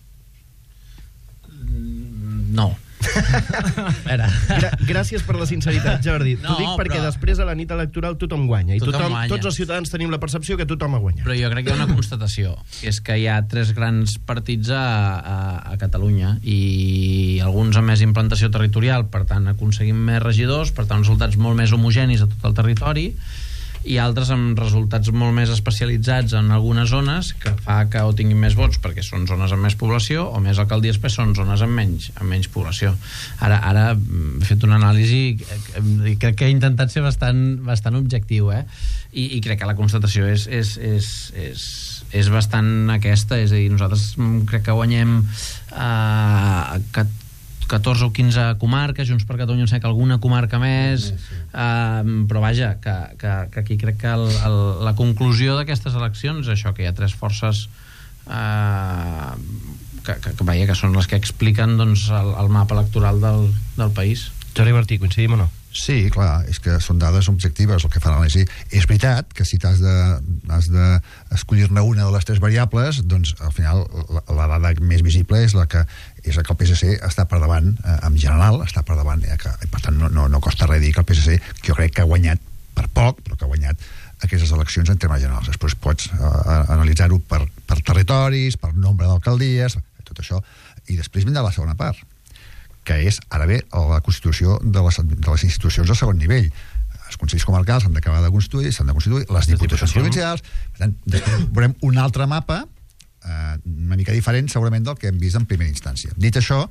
No. Gra gràcies per la sinceritat, Jordi. No, T'ho dic perquè però... després a la nit electoral tothom guanya i tothom tothom, guanya. Tots els ciutadans tenim la percepció que tothom ha guanyat. Però jo crec que hi ha una constatació, que és que hi ha tres grans partits a, a, a Catalunya i alguns amb més implantació territorial, per tant aconseguim més regidors, per tant resultats molt més homogenis a tot el territori, i altres amb resultats molt més especialitzats en algunes zones, que fa que o tinguin més vots perquè són zones amb més població, o més alcaldies perquè són zones amb menys, amb menys població. Ara, ara he fet una anàlisi i crec que he intentat ser bastant, bastant objectiu, eh? I, i crec que la constatació és, és, és, és, és bastant aquesta, és a dir, nosaltres crec que guanyem eh, catorze o quinze comarques, Junts per Catalunya en sé que alguna comarca més, sí, sí. Uh, però vaja, que, que, que aquí crec que el, el, la conclusió d'aquestes eleccions és això, que hi ha tres forces uh, que, que, que, vaja, que són les que expliquen, doncs, el, el mapa electoral del, del país. Jordi Martí, coincidim o no? Sí, clar, és que són dades objectives el que fa l'anàlisi. És veritat que si t'has de, has d'escollir-ne una de les tres variables, doncs al final la, la dada més visible és la que és que el P S C està per davant, eh, en general, està per davant, eh, que, per tant no, no, no costa res dir que el P S C, que jo crec que ha guanyat per poc, però que ha guanyat aquestes eleccions en termes generals. Després pots eh, analitzar-ho per, per territoris, per nombre d'alcaldies, tot això, i després vindrà la segona part, que és, ara bé, la constitució de les, de les institucions de segon nivell. Els consells comarcals s'han d'acabar de constituir, s'han de constituir, les diputacions provincials. Per tant, veurem un altre mapa, eh, una mica diferent, segurament, del que hem vist en primera instància. Dit això,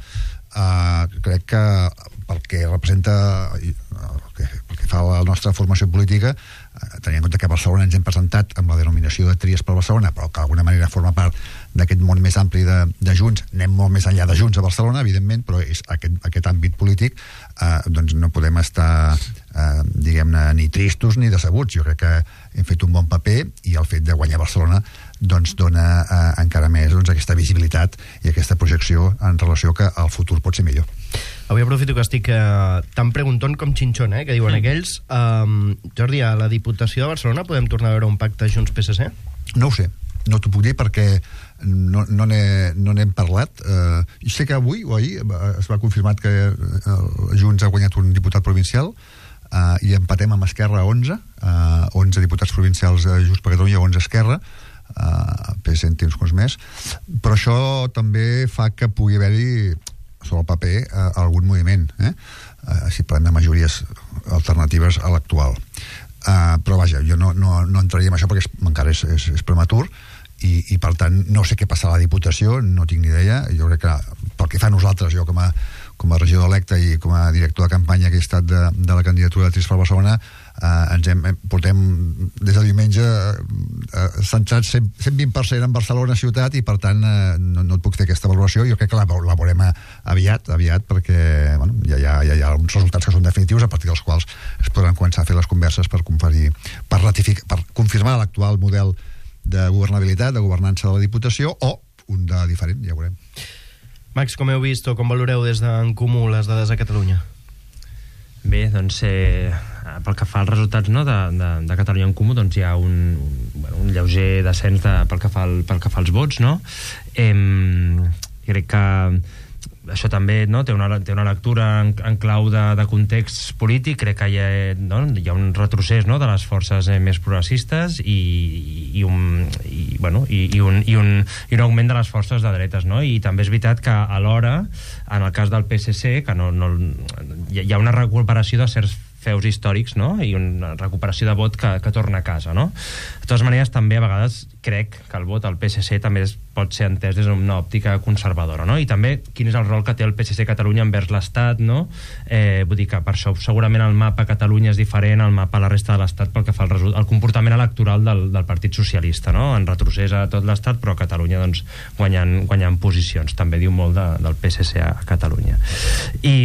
eh, crec que pel que representa, el que, pel que fa a la nostra formació política, eh, tenint en compte que a Barcelona ens hem presentat amb la denominació de Tries per Barcelona, però que d'alguna manera forma part d'aquest món més ampli de, de Junts, anem molt més enllà de Junts a Barcelona, evidentment, però és aquest, aquest àmbit polític, eh, doncs no podem estar, eh, diguem-ne, ni tristos ni decebuts. Jo crec que hem fet un bon paper i el fet de guanyar Barcelona doncs dona eh, encara més doncs, aquesta visibilitat i aquesta projecció en relació que el futur pot ser millor. Avui aprofito que estic eh, tan pregunton com xinxon, eh, que diuen mm. aquells. Um, Jordi, a la Diputació de Barcelona podem tornar a veure un pacte Junts-P S C? No ho sé. No t'ho puc dir perquè no, no n'hem no parlat. Uh, sé que avui o ahir es va confirmar que uh, Junts ha guanyat un diputat provincial uh, i empatem amb Esquerra onze, uh, onze diputats provincials uh, Junts per Catalunya, onze Esquerra, uh, P S C en té uns quants més, però això també fa que pugui haver-hi sobre el paper uh, algun moviment, eh? uh, si parlem de majories alternatives a l'actual. Uh, però vaja, jo no, no, no entraria en això perquè és, encara és, és, és prematur i, i per tant no sé què passarà a la Diputació, no tinc ni idea. Jo crec que pel que fa a nosaltres, jo com a, com a regidor electe i com a director de campanya que he estat de, de la candidatura de Tries per Barcelona, eh, ens hem, portem des de diumenge eh, centrats cent vint per cent en Barcelona ciutat i per tant eh, no, no et puc fer aquesta valoració. Jo crec que la, la veurem aviat, aviat perquè bueno, ja, ja, ja hi ha uns resultats que són definitius a partir dels quals es podran començar a fer les converses per conferir, per ratificar, per confirmar l'actual model de governabilitat, de governança de la Diputació o un de diferent, ja veurem. Max, com heu vist o com valoreu des d'en Comú les dades a Catalunya? Bé, doncs eh, pel que fa als resultats no, de, de, de Catalunya en Comú doncs hi ha un, bueno, un lleuger descens de, pel, que fa el, pel que fa als vots, no? Eh, crec que això també no, té, una, té una lectura en, en clau de, de context polític. Crec que hi ha, no, hi ha un retrocés no, de les forces eh, més progressistes i, i, un, i, bueno, i, i, un, i, un, i un augment de les forces de dretes, no? I també és veritat que alhora, en el cas del P S C, que no, no, hi ha una recuperació de certs feus històrics, no? I una recuperació de vot que, que torna a casa, no? De totes maneres, també a vegades crec que el vot al P S C també es, pot ser entès des d'una òptica conservadora, no? I també quin és el rol que té el P S C Catalunya envers l'Estat, no? Eh, vull dir que per això segurament el mapa a Catalunya és diferent al mapa a la resta de l'Estat pel que fa al, al comportament electoral del, del Partit Socialista, no? En retrocés a tot l'Estat, però a Catalunya doncs guanyant, guanyant posicions. També diu molt de, del P S C a Catalunya. I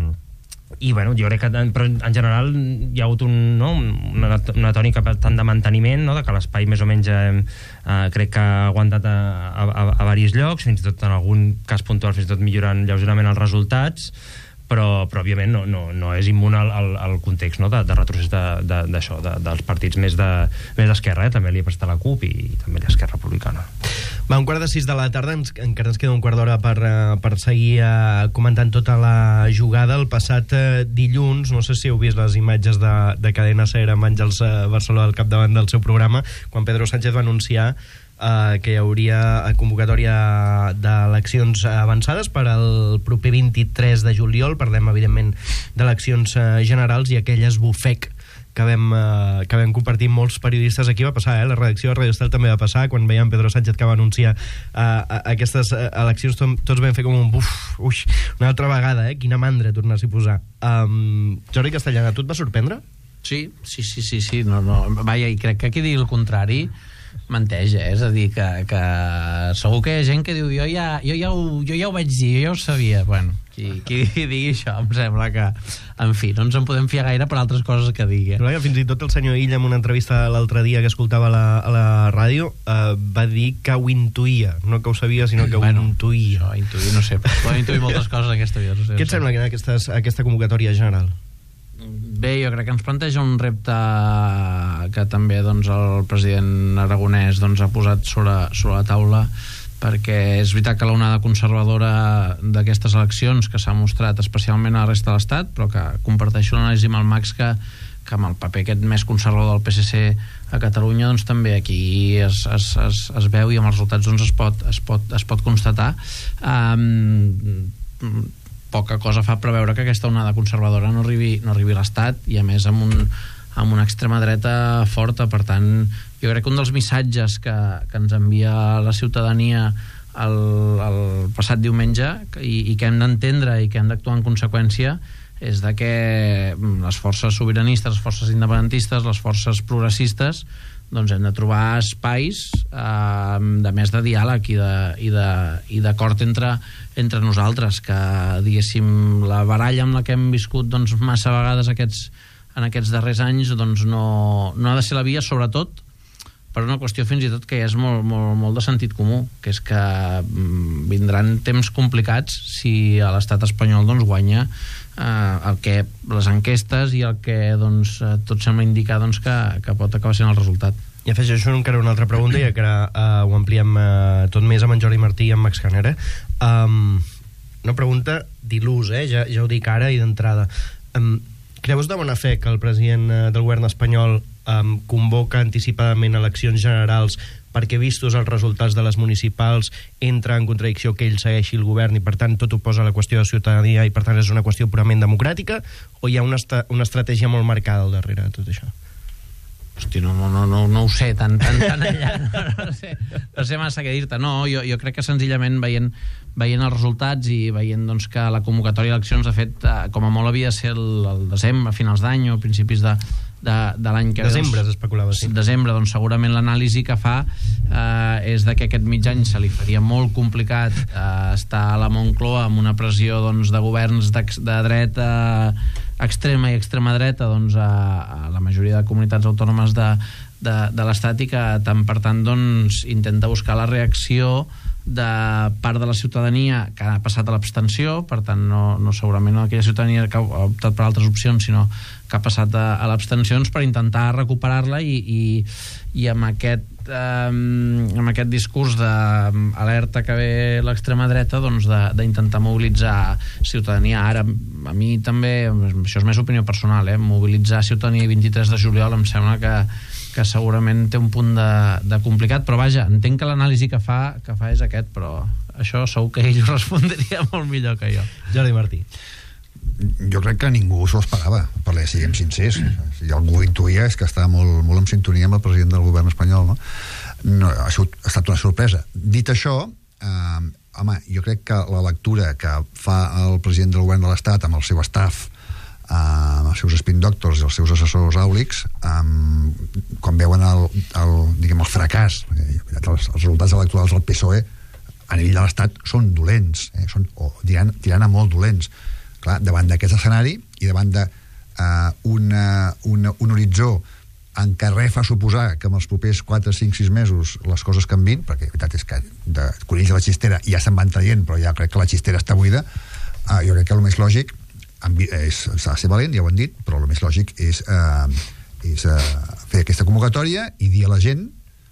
i bueno, jo crec que però en general hi ha hagut un, no, una, una tònica tant de manteniment, no, de que l'espai més o menys eh, eh, crec que ha aguantat a, a, a, a diversos llocs, fins i tot en algun cas puntual fins i tot millorant lleugerament els resultats, però, però òbviament no, no, no és immun al, al, al context no, de, de retrocés d'això, de, de, de, dels partits més d'esquerra, de, eh? També li ha prestat la CUP i, i també l'Esquerra Republicana. Va, un quart de sis de la tarda, ens, encara ens queda un quart d'hora per, uh, per seguir uh, comentant tota la jugada. El passat uh, dilluns, no sé si heu vist les imatges de, de Cadena Ser amb Àngels uh, Barceló al capdavant del seu programa, quan Pedro Sánchez va anunciar Uh, que hi hauria convocatòria d'eleccions avançades per al proper vint-i-tres de juliol. Parlem, evidentment, d'eleccions uh, generals, i aquelles bufec que vam, uh, que vam compartir molts periodistes aquí va passar, eh? La redacció de Radio Estel també va passar, quan veiem Pedro Sánchez que va anunciar uh, aquestes uh, eleccions, to tots vam fer com un buf, uix, una altra vegada, eh? Quina mandra tornar-s'hi a posar. Um, Jordi Castellana, tu et va sorprendre? Sí, sí, sí, sí, sí. No, no. Vaja, i crec que qui digui el contrari menteix, eh? És a dir, que, que segur que hi ha gent que diu jo ja, jo ja, ho, jo ja ho vaig dir, jo ja ho sabia. Bueno, qui, qui digui això em sembla que, en fi, no ens en podem fiar gaire per altres coses que digui. Però fins i tot el senyor Illa, en una entrevista l'altre dia que escoltava a la, a la ràdio, eh, va dir que ho intuïa, no que ho sabia, sinó que bueno, ho intuïa. Això, intuir, no sé, podem intuir moltes coses aquesta vida. No sé, Què et sembla que aquestes, aquesta convocatòria general? Bé, jo crec que ens planteja un repte que també doncs, el president Aragonès doncs, ha posat sobre, sobre la taula, perquè és veritat que l'onada conservadora d'aquestes eleccions, que s'ha mostrat especialment a la resta de l'Estat, però que comparteixo l'anàlisi amb el Max, que, que amb el paper aquest més conservador del P S C a Catalunya, doncs també aquí es, es, es, es veu i amb els resultats doncs, es, pot, es, pot, es pot constatar. Um, poca cosa fa preveure que aquesta onada conservadora no arribi, no arribi a l'Estat, i a més amb, un, amb una extrema dreta forta. Per tant, jo crec que un dels missatges que, que ens envia la ciutadania el, el passat diumenge i, i que hem d'entendre i que hem d'actuar en conseqüència és de que les forces sobiranistes, les forces independentistes, les forces progressistes, doncs hem de trobar espais eh, de més de diàleg i de, i de, i d'acord entre, entre nosaltres, que diguéssim la baralla amb la que hem viscut doncs, massa vegades aquests, en aquests darrers anys doncs no, no ha de ser la via, sobretot per una qüestió fins i tot que ja és molt, molt, molt de sentit comú, que és que vindran temps complicats si a l'estat espanyol doncs, guanya eh, el que les enquestes i el que doncs, tot sembla indicar doncs, que, que pot acabar sent el resultat. I afegeixo encara una altra pregunta, ja que ara uh, ho ampliem uh, tot més amb en Jordi Martí i amb Max Canera. Um, una pregunta d'il·lús, eh? ja, ja ho dic ara i d'entrada. Um, creus de bona fe que el president uh, del govern espanyol um, convoca anticipadament eleccions generals perquè, vistos els resultats de les municipals, entra en contradicció que ell segueixi el govern i per tant tot ho posa a la qüestió de ciutadania i per tant és una qüestió purament democràtica, o hi ha una, esta una estratègia molt marcada al darrere de tot això? Hosti, no, no, no, no, no ho sé tan, tan, tan allà, no, no, sé, no sé massa què dir-te. No, jo, jo crec que senzillament veient, veient els resultats i veient doncs, que la convocatòria d'eleccions, de fet, eh, com a molt havia de ser el, el desembre, a finals d'any o principis de, de, de l'any que... Desembre s'especulava, sí. Desembre, doncs segurament l'anàlisi que fa eh, és de que aquest mig any se li faria molt complicat eh, estar a la Moncloa amb una pressió doncs, de governs de, de dreta extrema i extrema dreta doncs, a, a la majoria de comunitats autònomes de, de, de l'Estat, i que tant per tant doncs, intenta buscar la reacció de part de la ciutadania que ha passat a l'abstenció, per tant no, no segurament no aquella ciutadania que ha optat per altres opcions, sinó que ha passat a, a l'abstenció per intentar recuperar-la i, i, i amb aquest eh, amb aquest discurs d'alerta que ve l'extrema dreta doncs d'intentar mobilitzar ciutadania. Ara, a mi també, això és més opinió personal, eh, mobilitzar ciutadania el vint-i-tres de juliol em sembla que que segurament té un punt de, de complicat, però vaja, entenc que l'anàlisi que fa, que fa és aquest, però això segur que ell ho respondria molt millor que jo. Jordi Martí. Jo crec que ningú s'ho esperava, perquè siguem sincers. Si algú intuïa és que està molt, molt en sintonia amb el president del govern espanyol, no? No, ha estat una sorpresa. Dit això, eh, home, jo crec que la lectura que fa el president del govern de l'Estat amb el seu staff, amb els seus spin doctors i els seus assessors àulics, um, quan veuen el, el, diguem, el fracàs, els, els resultats electorals del P S O E a nivell de l'Estat són dolents, eh? són, o tirant, tirant a molt dolents. Clar, davant d'aquest escenari i davant de uh, una, una, un horitzó en què res fa suposar que en els propers quatre, cinc, sis mesos les coses canvin, perquè la veritat és que de conills de la xistera ja se'n van traient, però ja crec que la xistera està buida. uh, jo crec que el més lògic s'ha de ser valent, ja ho han dit, però el més lògic és, eh, és eh, fer aquesta convocatòria i dir a la gent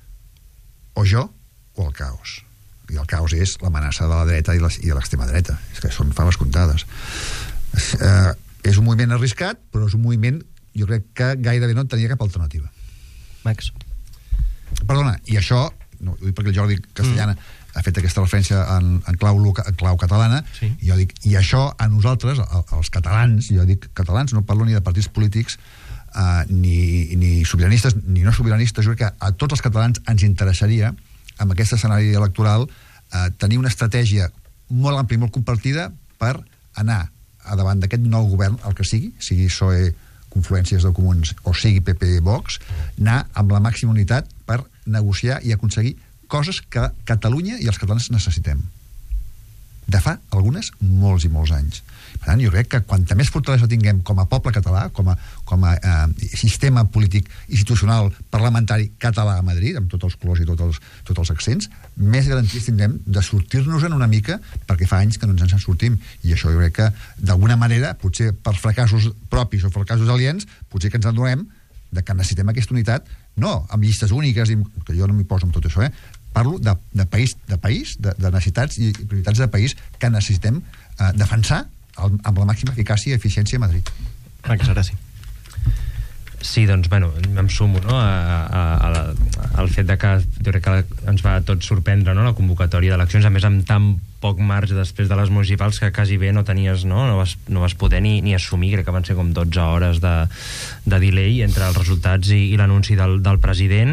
o jo o el caos. I el caos és l'amenaça de la dreta i l'extrema dreta. És que són faves comptades. Eh, és un moviment arriscat, però és un moviment, jo crec que gairebé no tenia cap alternativa. Max. Perdona, i això, no, ho dic perquè el Jordi Castellana mm. ha fet aquesta referència en, en, clau, en clau catalana, sí. I jo dic, i això a nosaltres, els catalans, jo dic catalans, no parlo ni de partits polítics, eh, ni, ni sobiranistes, ni no sobiranistes, jo crec que a tots els catalans ens interessaria, amb aquest escenari electoral, eh, tenir una estratègia molt àmplia i molt compartida per anar a davant d'aquest nou govern, el que sigui, sigui P S O E, Confluències de Comuns, o sigui P P Vox, anar amb la màxima unitat per negociar i aconseguir coses que Catalunya i els catalans necessitem. De fa algunes molts i molts anys. Per tant, jo crec que quanta més fortalesa tinguem com a poble català, com a, com a eh, sistema polític institucional parlamentari català a Madrid, amb tots els colors i tots els, tots els accents, més garanties tindrem de sortir-nos-en una mica, perquè fa anys que no ens en sortim. I això jo crec que, d'alguna manera, potser per fracassos propis o fracassos aliens, potser que ens adonem de que necessitem aquesta unitat, no amb llistes úniques, que jo no m'hi poso amb tot això, eh? Parlo de, de país, de país, de, de necessitats i prioritats de país que necessitem eh, defensar el, amb la màxima eficàcia i eficiència a Madrid. Max, ara sí. Sí, doncs, bueno, em sumo, no?, a, a, a la, al fet de que jo crec que ens va tot sorprendre, no?, la convocatòria d'eleccions, a més amb tan poc marge després de les municipals que quasi bé no tenies, no, no vas, no vas poder ni, ni assumir, crec que van ser com dotze hores de, de delay entre els resultats i, i l'anunci del, del president.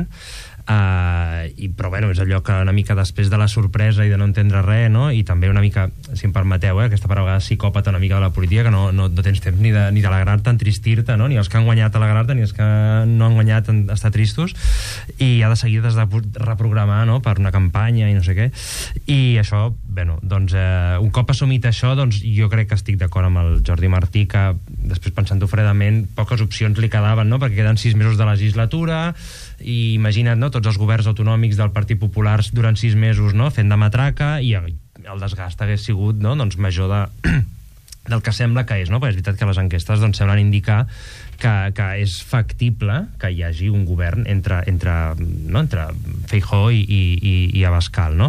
Uh, i, però bueno, és allò que una mica després de la sorpresa i de no entendre res, no? I també una mica, si em permeteu, eh, aquesta paraula psicòpata una mica de la política, que no, no, no tens temps ni de, ni d'alegrar-te, entristir-te, no? Ni els que han guanyat alegrar-te ni els que no han guanyat en estar tristos, i ha de seguir des de reprogramar, no?, per una campanya i no sé què, i això, bueno, doncs eh, un cop assumit això, doncs jo crec que estic d'acord amb el Jordi Martí, que després pensant-ho fredament, poques opcions li quedaven, no?, perquè queden sis mesos de legislatura, i imagina't, no?, tots els governs autonòmics del Partit Popular durant sis mesos, no?, fent de matraca, i el desgast hagués sigut, no?, doncs major de, del que sembla que és, no?, perquè és veritat que les enquestes doncs semblen indicar que, que és factible que hi hagi un govern entre, entre, no?, entre Feijóo i, i, i Abascal, no?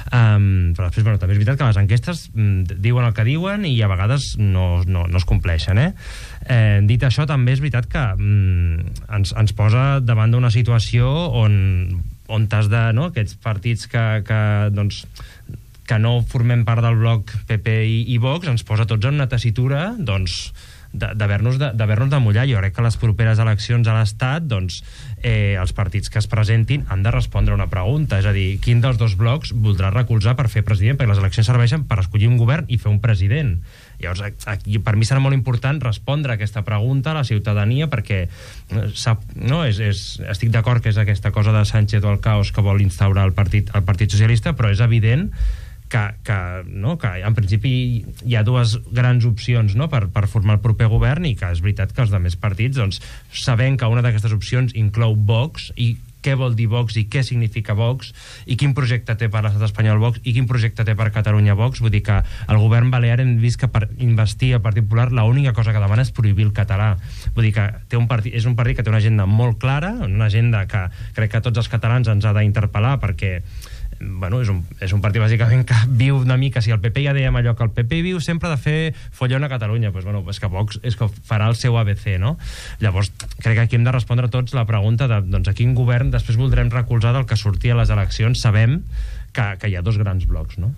Um, però després, bueno, també és veritat que les enquestes mm, diuen el que diuen i a vegades no, no, no es compleixen, eh? Eh, dit això, també és veritat que mm, ens, ens posa davant d'una situació on, on t'has de, no?, aquests partits que, que doncs que no formem part del bloc P P i, i Vox, ens posa tots en una tessitura, doncs, d'haver-nos de, d'haver-nos de mullar. Jo crec que les properes eleccions a l'Estat, doncs, eh, els partits que es presentin han de respondre una pregunta, és a dir, quin dels dos blocs voldrà recolzar per fer president, perquè les eleccions serveixen per escollir un govern i fer un president. Llavors, aquí, per mi serà molt important respondre a aquesta pregunta a la ciutadania, perquè sap, no, és, és, estic d'acord que és aquesta cosa de Sánchez o el caos que vol instaurar el Partit, el Partit Socialista, però és evident que, que, no, que en principi hi ha dues grans opcions, no?, per, per formar el proper govern, i que és veritat que els altres partits, doncs, sabent que una d'aquestes opcions inclou Vox, i què vol dir Vox i què significa Vox i quin projecte té per l'estat espanyol Vox i quin projecte té per Catalunya Vox, vull dir que el govern balear hem vist que per investir el Partit Popular l'única cosa que demana és prohibir el català, vull dir que té un partit, és un partit que té una agenda molt clara, una agenda que crec que tots els catalans ens ha d'interpel·lar, perquè bueno, és un, és un partit bàsicament que viu una mica, si el P P ja dèiem allò que el P P viu sempre de fer follon a Catalunya, doncs, bueno, és que Vox és que farà el seu A B C, no? Llavors crec que aquí hem de respondre tots la pregunta de, doncs, a quin govern després voldrem recolzar del que sortia a les eleccions. Sabem que, que hi ha dos grans blocs, no?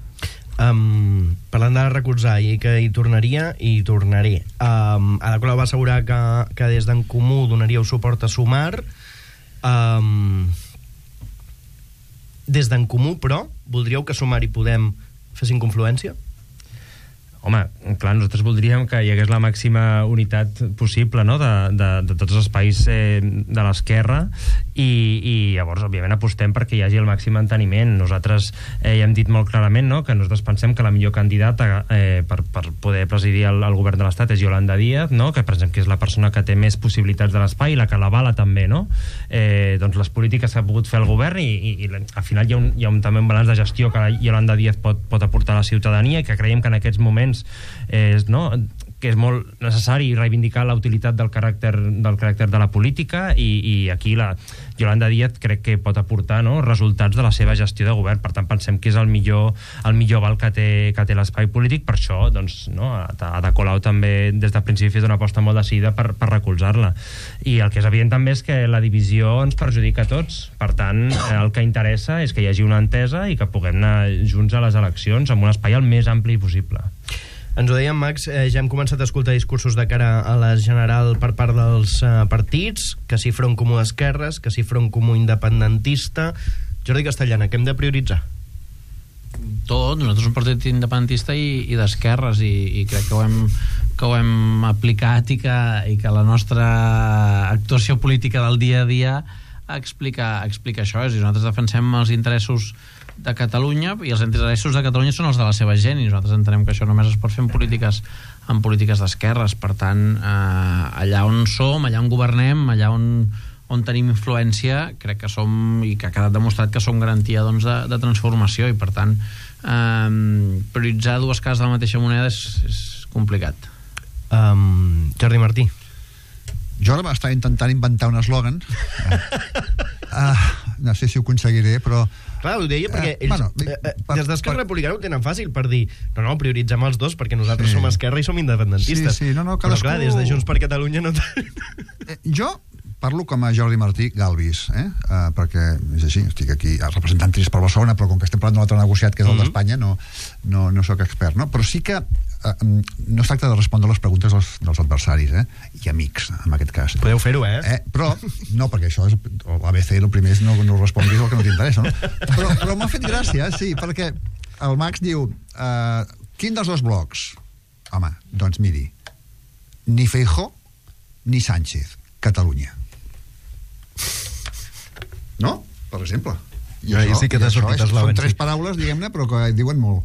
Um, parlant de recolzar i que hi tornaria i hi tornaré, um, Ada Colau va assegurar que, que des d'en Comú donaríeu suport a Sumar. um, Des d'en Comú, però, voldríeu que Sumar i Podem fessin confluència? Home, clar, nosaltres voldríem que hi hagués la màxima unitat possible, no?, de, de, de tots els espais eh, de l'esquerra, i, i llavors, òbviament, apostem perquè hi hagi el màxim enteniment. Nosaltres eh, ja hem dit molt clarament, no?, que nosaltres pensem que la millor candidata eh, per, per poder presidir el, el govern de l'Estat és Yolanda Díaz, no?, que pensem que és la persona que té més possibilitats de l'espai i la que l'avala també, no?, eh, doncs les polítiques que ha pogut fer el govern, i, i, i al final hi ha, un, hi ha un, també un balanç de gestió que Yolanda Díaz pot, pot aportar a la ciutadania, i que creiem que en aquests moments és, no, que és molt necessari reivindicar la utilitat del caràcter, del caràcter de la política, i, i aquí la Yolanda Díaz crec que pot aportar, no?, resultats de la seva gestió de govern. Per tant, pensem que és el millor, el millor val que té, que té l'espai polític. Per això, doncs, no, Ada Colau també des del principi ha fet una aposta molt decidida per, per recolzar-la. I el que és evident també és que la divisió ens perjudica a tots. Per tant, el que interessa és que hi hagi una entesa i que puguem anar junts a les eleccions amb un espai el més ampli possible. Ens ho deia Max, eh, ja hem començat a escoltar discursos de cara a la general per part dels eh, partits, que si Front Comú d'Esquerres, que si Front Comú independentista. Jordi Castellana, què hem de prioritzar? Tot, nosaltres som un partit independentista i, i d'esquerres, i, i crec que ho hem, que ho hem aplicat, i que, i que la nostra actuació política del dia a dia explica, explica això. És a dir, nosaltres defensem els interessos de Catalunya i els interessos de Catalunya són els de la seva gent, i nosaltres entenem que això només es pot fer en polítiques, en polítiques d'esquerres. Per tant, eh, allà on som, allà on governem, allà on, on tenim influència, crec que som, i que ha quedat demostrat que som garantia, doncs, de, de transformació, i per tant eh, prioritzar dues cares de la mateixa moneda és, és complicat. um, Jordi Martí. Jo ara estava intentant inventar un eslògan. uh, no sé si ho aconseguiré, però... Clar, ho deia perquè Eh, ells, bueno, eh, eh, per- des d'Esquerra per- Republicana ho tenen fàcil per dir no, no, prioritzem els dos perquè nosaltres Sí. som esquerra i som independentistes. Sí, sí, no, no, Però cadascú- clar, des de Junts per Catalunya no... Eh, jo parlo com a Jordi Martí Galvis, eh? Uh, perquè és així, estic aquí representant Trias per Barcelona, però com que estem parlant d'un altre negociat que és el Mhm. d'Espanya, no, no, no sóc expert, no? Però sí que uh, no es tracta de respondre les preguntes dels, dels adversaris, eh? I amics, en aquest cas. Podeu fer-ho, eh? Eh, però, no, perquè això és l'A B C, el primer és no, no responguis el que no t'interessa, no? Però, però m'ha fet gràcia, sí, perquè el Max diu uh, quin dels dos blocs? Home, doncs miri, ni Feijóo ni Sánchez, Catalunya. No? Per exemple. I Ahí sí que t'ha i això sortit és- eslògan, són tres sí. paraules, diguem-ne, però que diuen molt.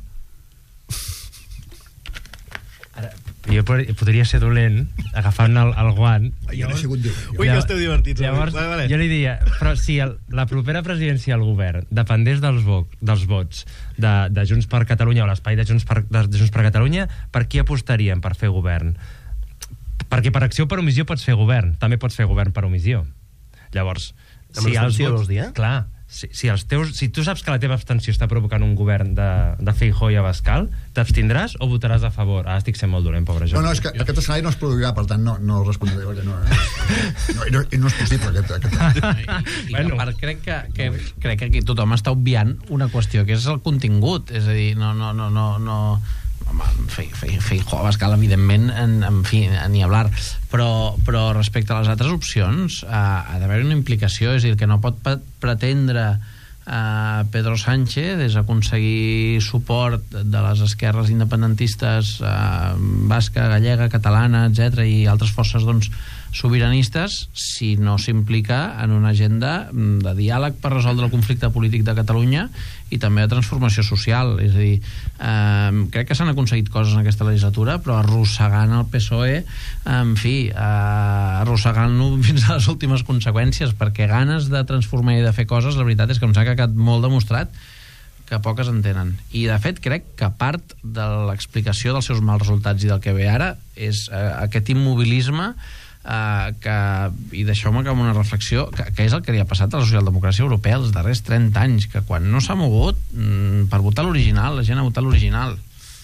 Ara, jo pod- podria ser dolent agafant el, el guant. Jo no he sigut dolent. Ui, que esteu divertits. Llavors, Vale, vale. jo li diria, però si el, la propera presidència del govern dependés dels, vo dels vots de, de Junts per Catalunya o l'espai de, Junts per, de, de Junts per Catalunya, per qui apostaríem per fer govern? Perquè per acció o per omissió pots fer govern, també pots fer govern per omissió. Llavors, Amb si els l'abstenció, vots... vols dir, eh? Clar, si, si, els teus, si tu saps que la teva abstenció està provocant un govern de, de Feijóo i Abascal, t'abstindràs o votaràs a favor? Ah, estic sent molt dolent, pobre No, Jordi. no, és que aquest escenari no es produirà, per tant no, no respondré, perquè no, no, no, no és possible aquest, aquest... I, i Bueno. a part crec que, que, crec que aquí tothom està obviant una qüestió, que és el contingut. És a dir, no, no, no, no, no home, Feijóo, Abascal, evidentment, en, en fi, ni hablar, però, però respecte a les altres opcions eh, ha d'haver una implicació. És a dir, que no pot pretendre eh, Pedro Sánchez és aconseguir suport de les esquerres independentistes eh, basca, gallega, catalana, etcètera, i altres forces, doncs, sobiranistes, si no s'implica en una agenda de diàleg per resoldre el conflicte polític de Catalunya i també de transformació social. És a dir, eh, crec que s'han aconseguit coses en aquesta legislatura, però arrossegant el P S O E, en fi, eh, arrossegant-lo fins a les últimes conseqüències, perquè ganes de transformar i de fer coses, la veritat és que em s'ha quedat molt demostrat que poques en tenen. I de fet crec que part de l'explicació dels seus mals resultats i del que ve ara és eh, aquest immobilisme Uh, que, i deixeu-me que amb una reflexió que, que és el que li ha passat a la socialdemocràcia europea els darrers trenta anys, que quan no s'ha mogut mm, per votar l'original, la gent ha votat l'original.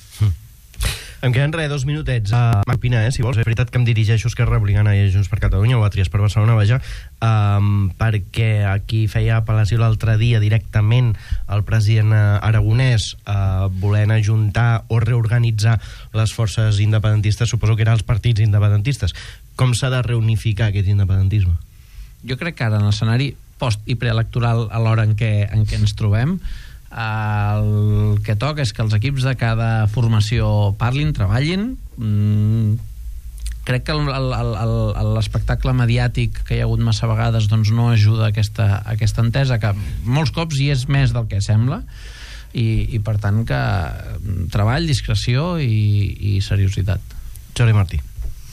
Em queden res, dos minutets. Uh, M'opina, eh, si vols. És veritat que em dirigeixo a Esquerra Republicana i a Junts per Catalunya o a Trias per Barcelona, vaja, um, perquè aquí feia apel·lació l'altre dia directament el president aragonès uh, volent ajuntar o reorganitzar les forces independentistes, suposo que eren els partits independentistes. Com s'ha de reunificar aquest independentisme? Jo crec que ara en l'escenari post i preelectoral a l'hora en què, en què ens trobem, el que toca és que els equips de cada formació parlin, treballin. Mm, crec que l'espectacle mediàtic que hi ha hagut massa vegades doncs no ajuda a aquesta, a aquesta entesa, que molts cops hi és més del que sembla, i, i per tant que treball, discreció i, i seriositat. Jordi Martí.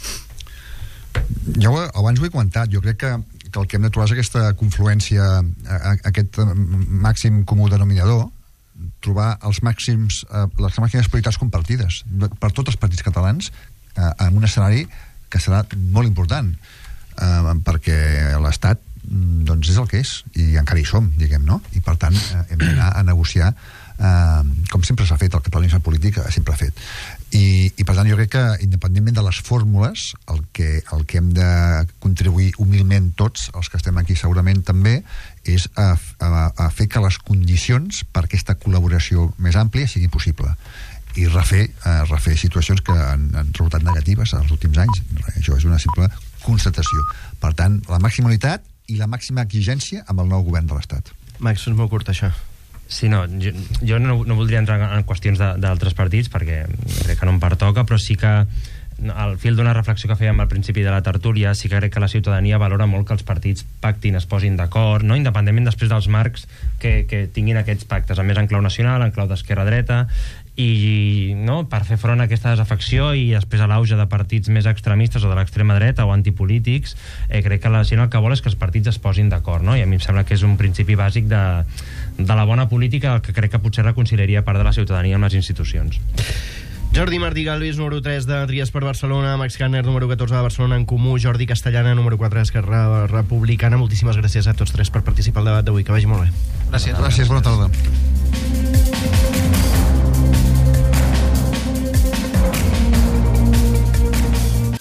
Jo abans ho he comentat, jo crec que, que el que hem de trobar és aquesta confluència, aquest màxim comú denominador, trobar els màxims, les màximes prioritats compartides per tots els partits catalans en un escenari que serà molt important, perquè l'Estat doncs és el que és, i encara hi som, diguem, no? I per tant hem d'anar a negociar Uh, com sempre s'ha fet, el catalanisme polític sempre ha fet, i, i per tant jo crec que independentment de les fórmules el que, el que hem de contribuir humilment tots, els que estem aquí segurament també, és a, a, a fer que les condicions per aquesta col·laboració més àmplia sigui possible i refer, uh, refer situacions que han, han resultat negatives en els últims anys. Això és una simple constatació. Per tant, la màxima unitat i la màxima exigència amb el nou govern de l'Estat. Max, és molt curt això. Sí, no, jo, jo no, no voldria entrar en qüestions d'altres partits perquè crec que no em pertoca, però sí que al fil d'una reflexió que fèiem al principi de la tertúlia, sí que crec que la ciutadania valora molt que els partits pactin, es posin d'acord, no? Independentment després dels marcs que, que tinguin aquests pactes, a més en clau nacional, en clau d'esquerra-dreta, i no, per fer front a aquesta desafecció i després a l'auge de partits més extremistes o de l'extrema dreta o antipolítics, eh, crec que la gent el que vol és que els partits es posin d'acord, no? I a mi em sembla que és un principi bàsic de, de la bona política que crec que potser reconciliaria part de la ciutadania amb les institucions. Jordi Martí Galvis, número tres de Tries per Barcelona, Max Kanner, número catorze de Barcelona en Comú, Jordi Castellana, número quatre d'Esquerra Republicana. Moltíssimes gràcies a tots tres per participar al debat d'avui, que vagi molt bé. Gràcies. Gràcies, bona tarda.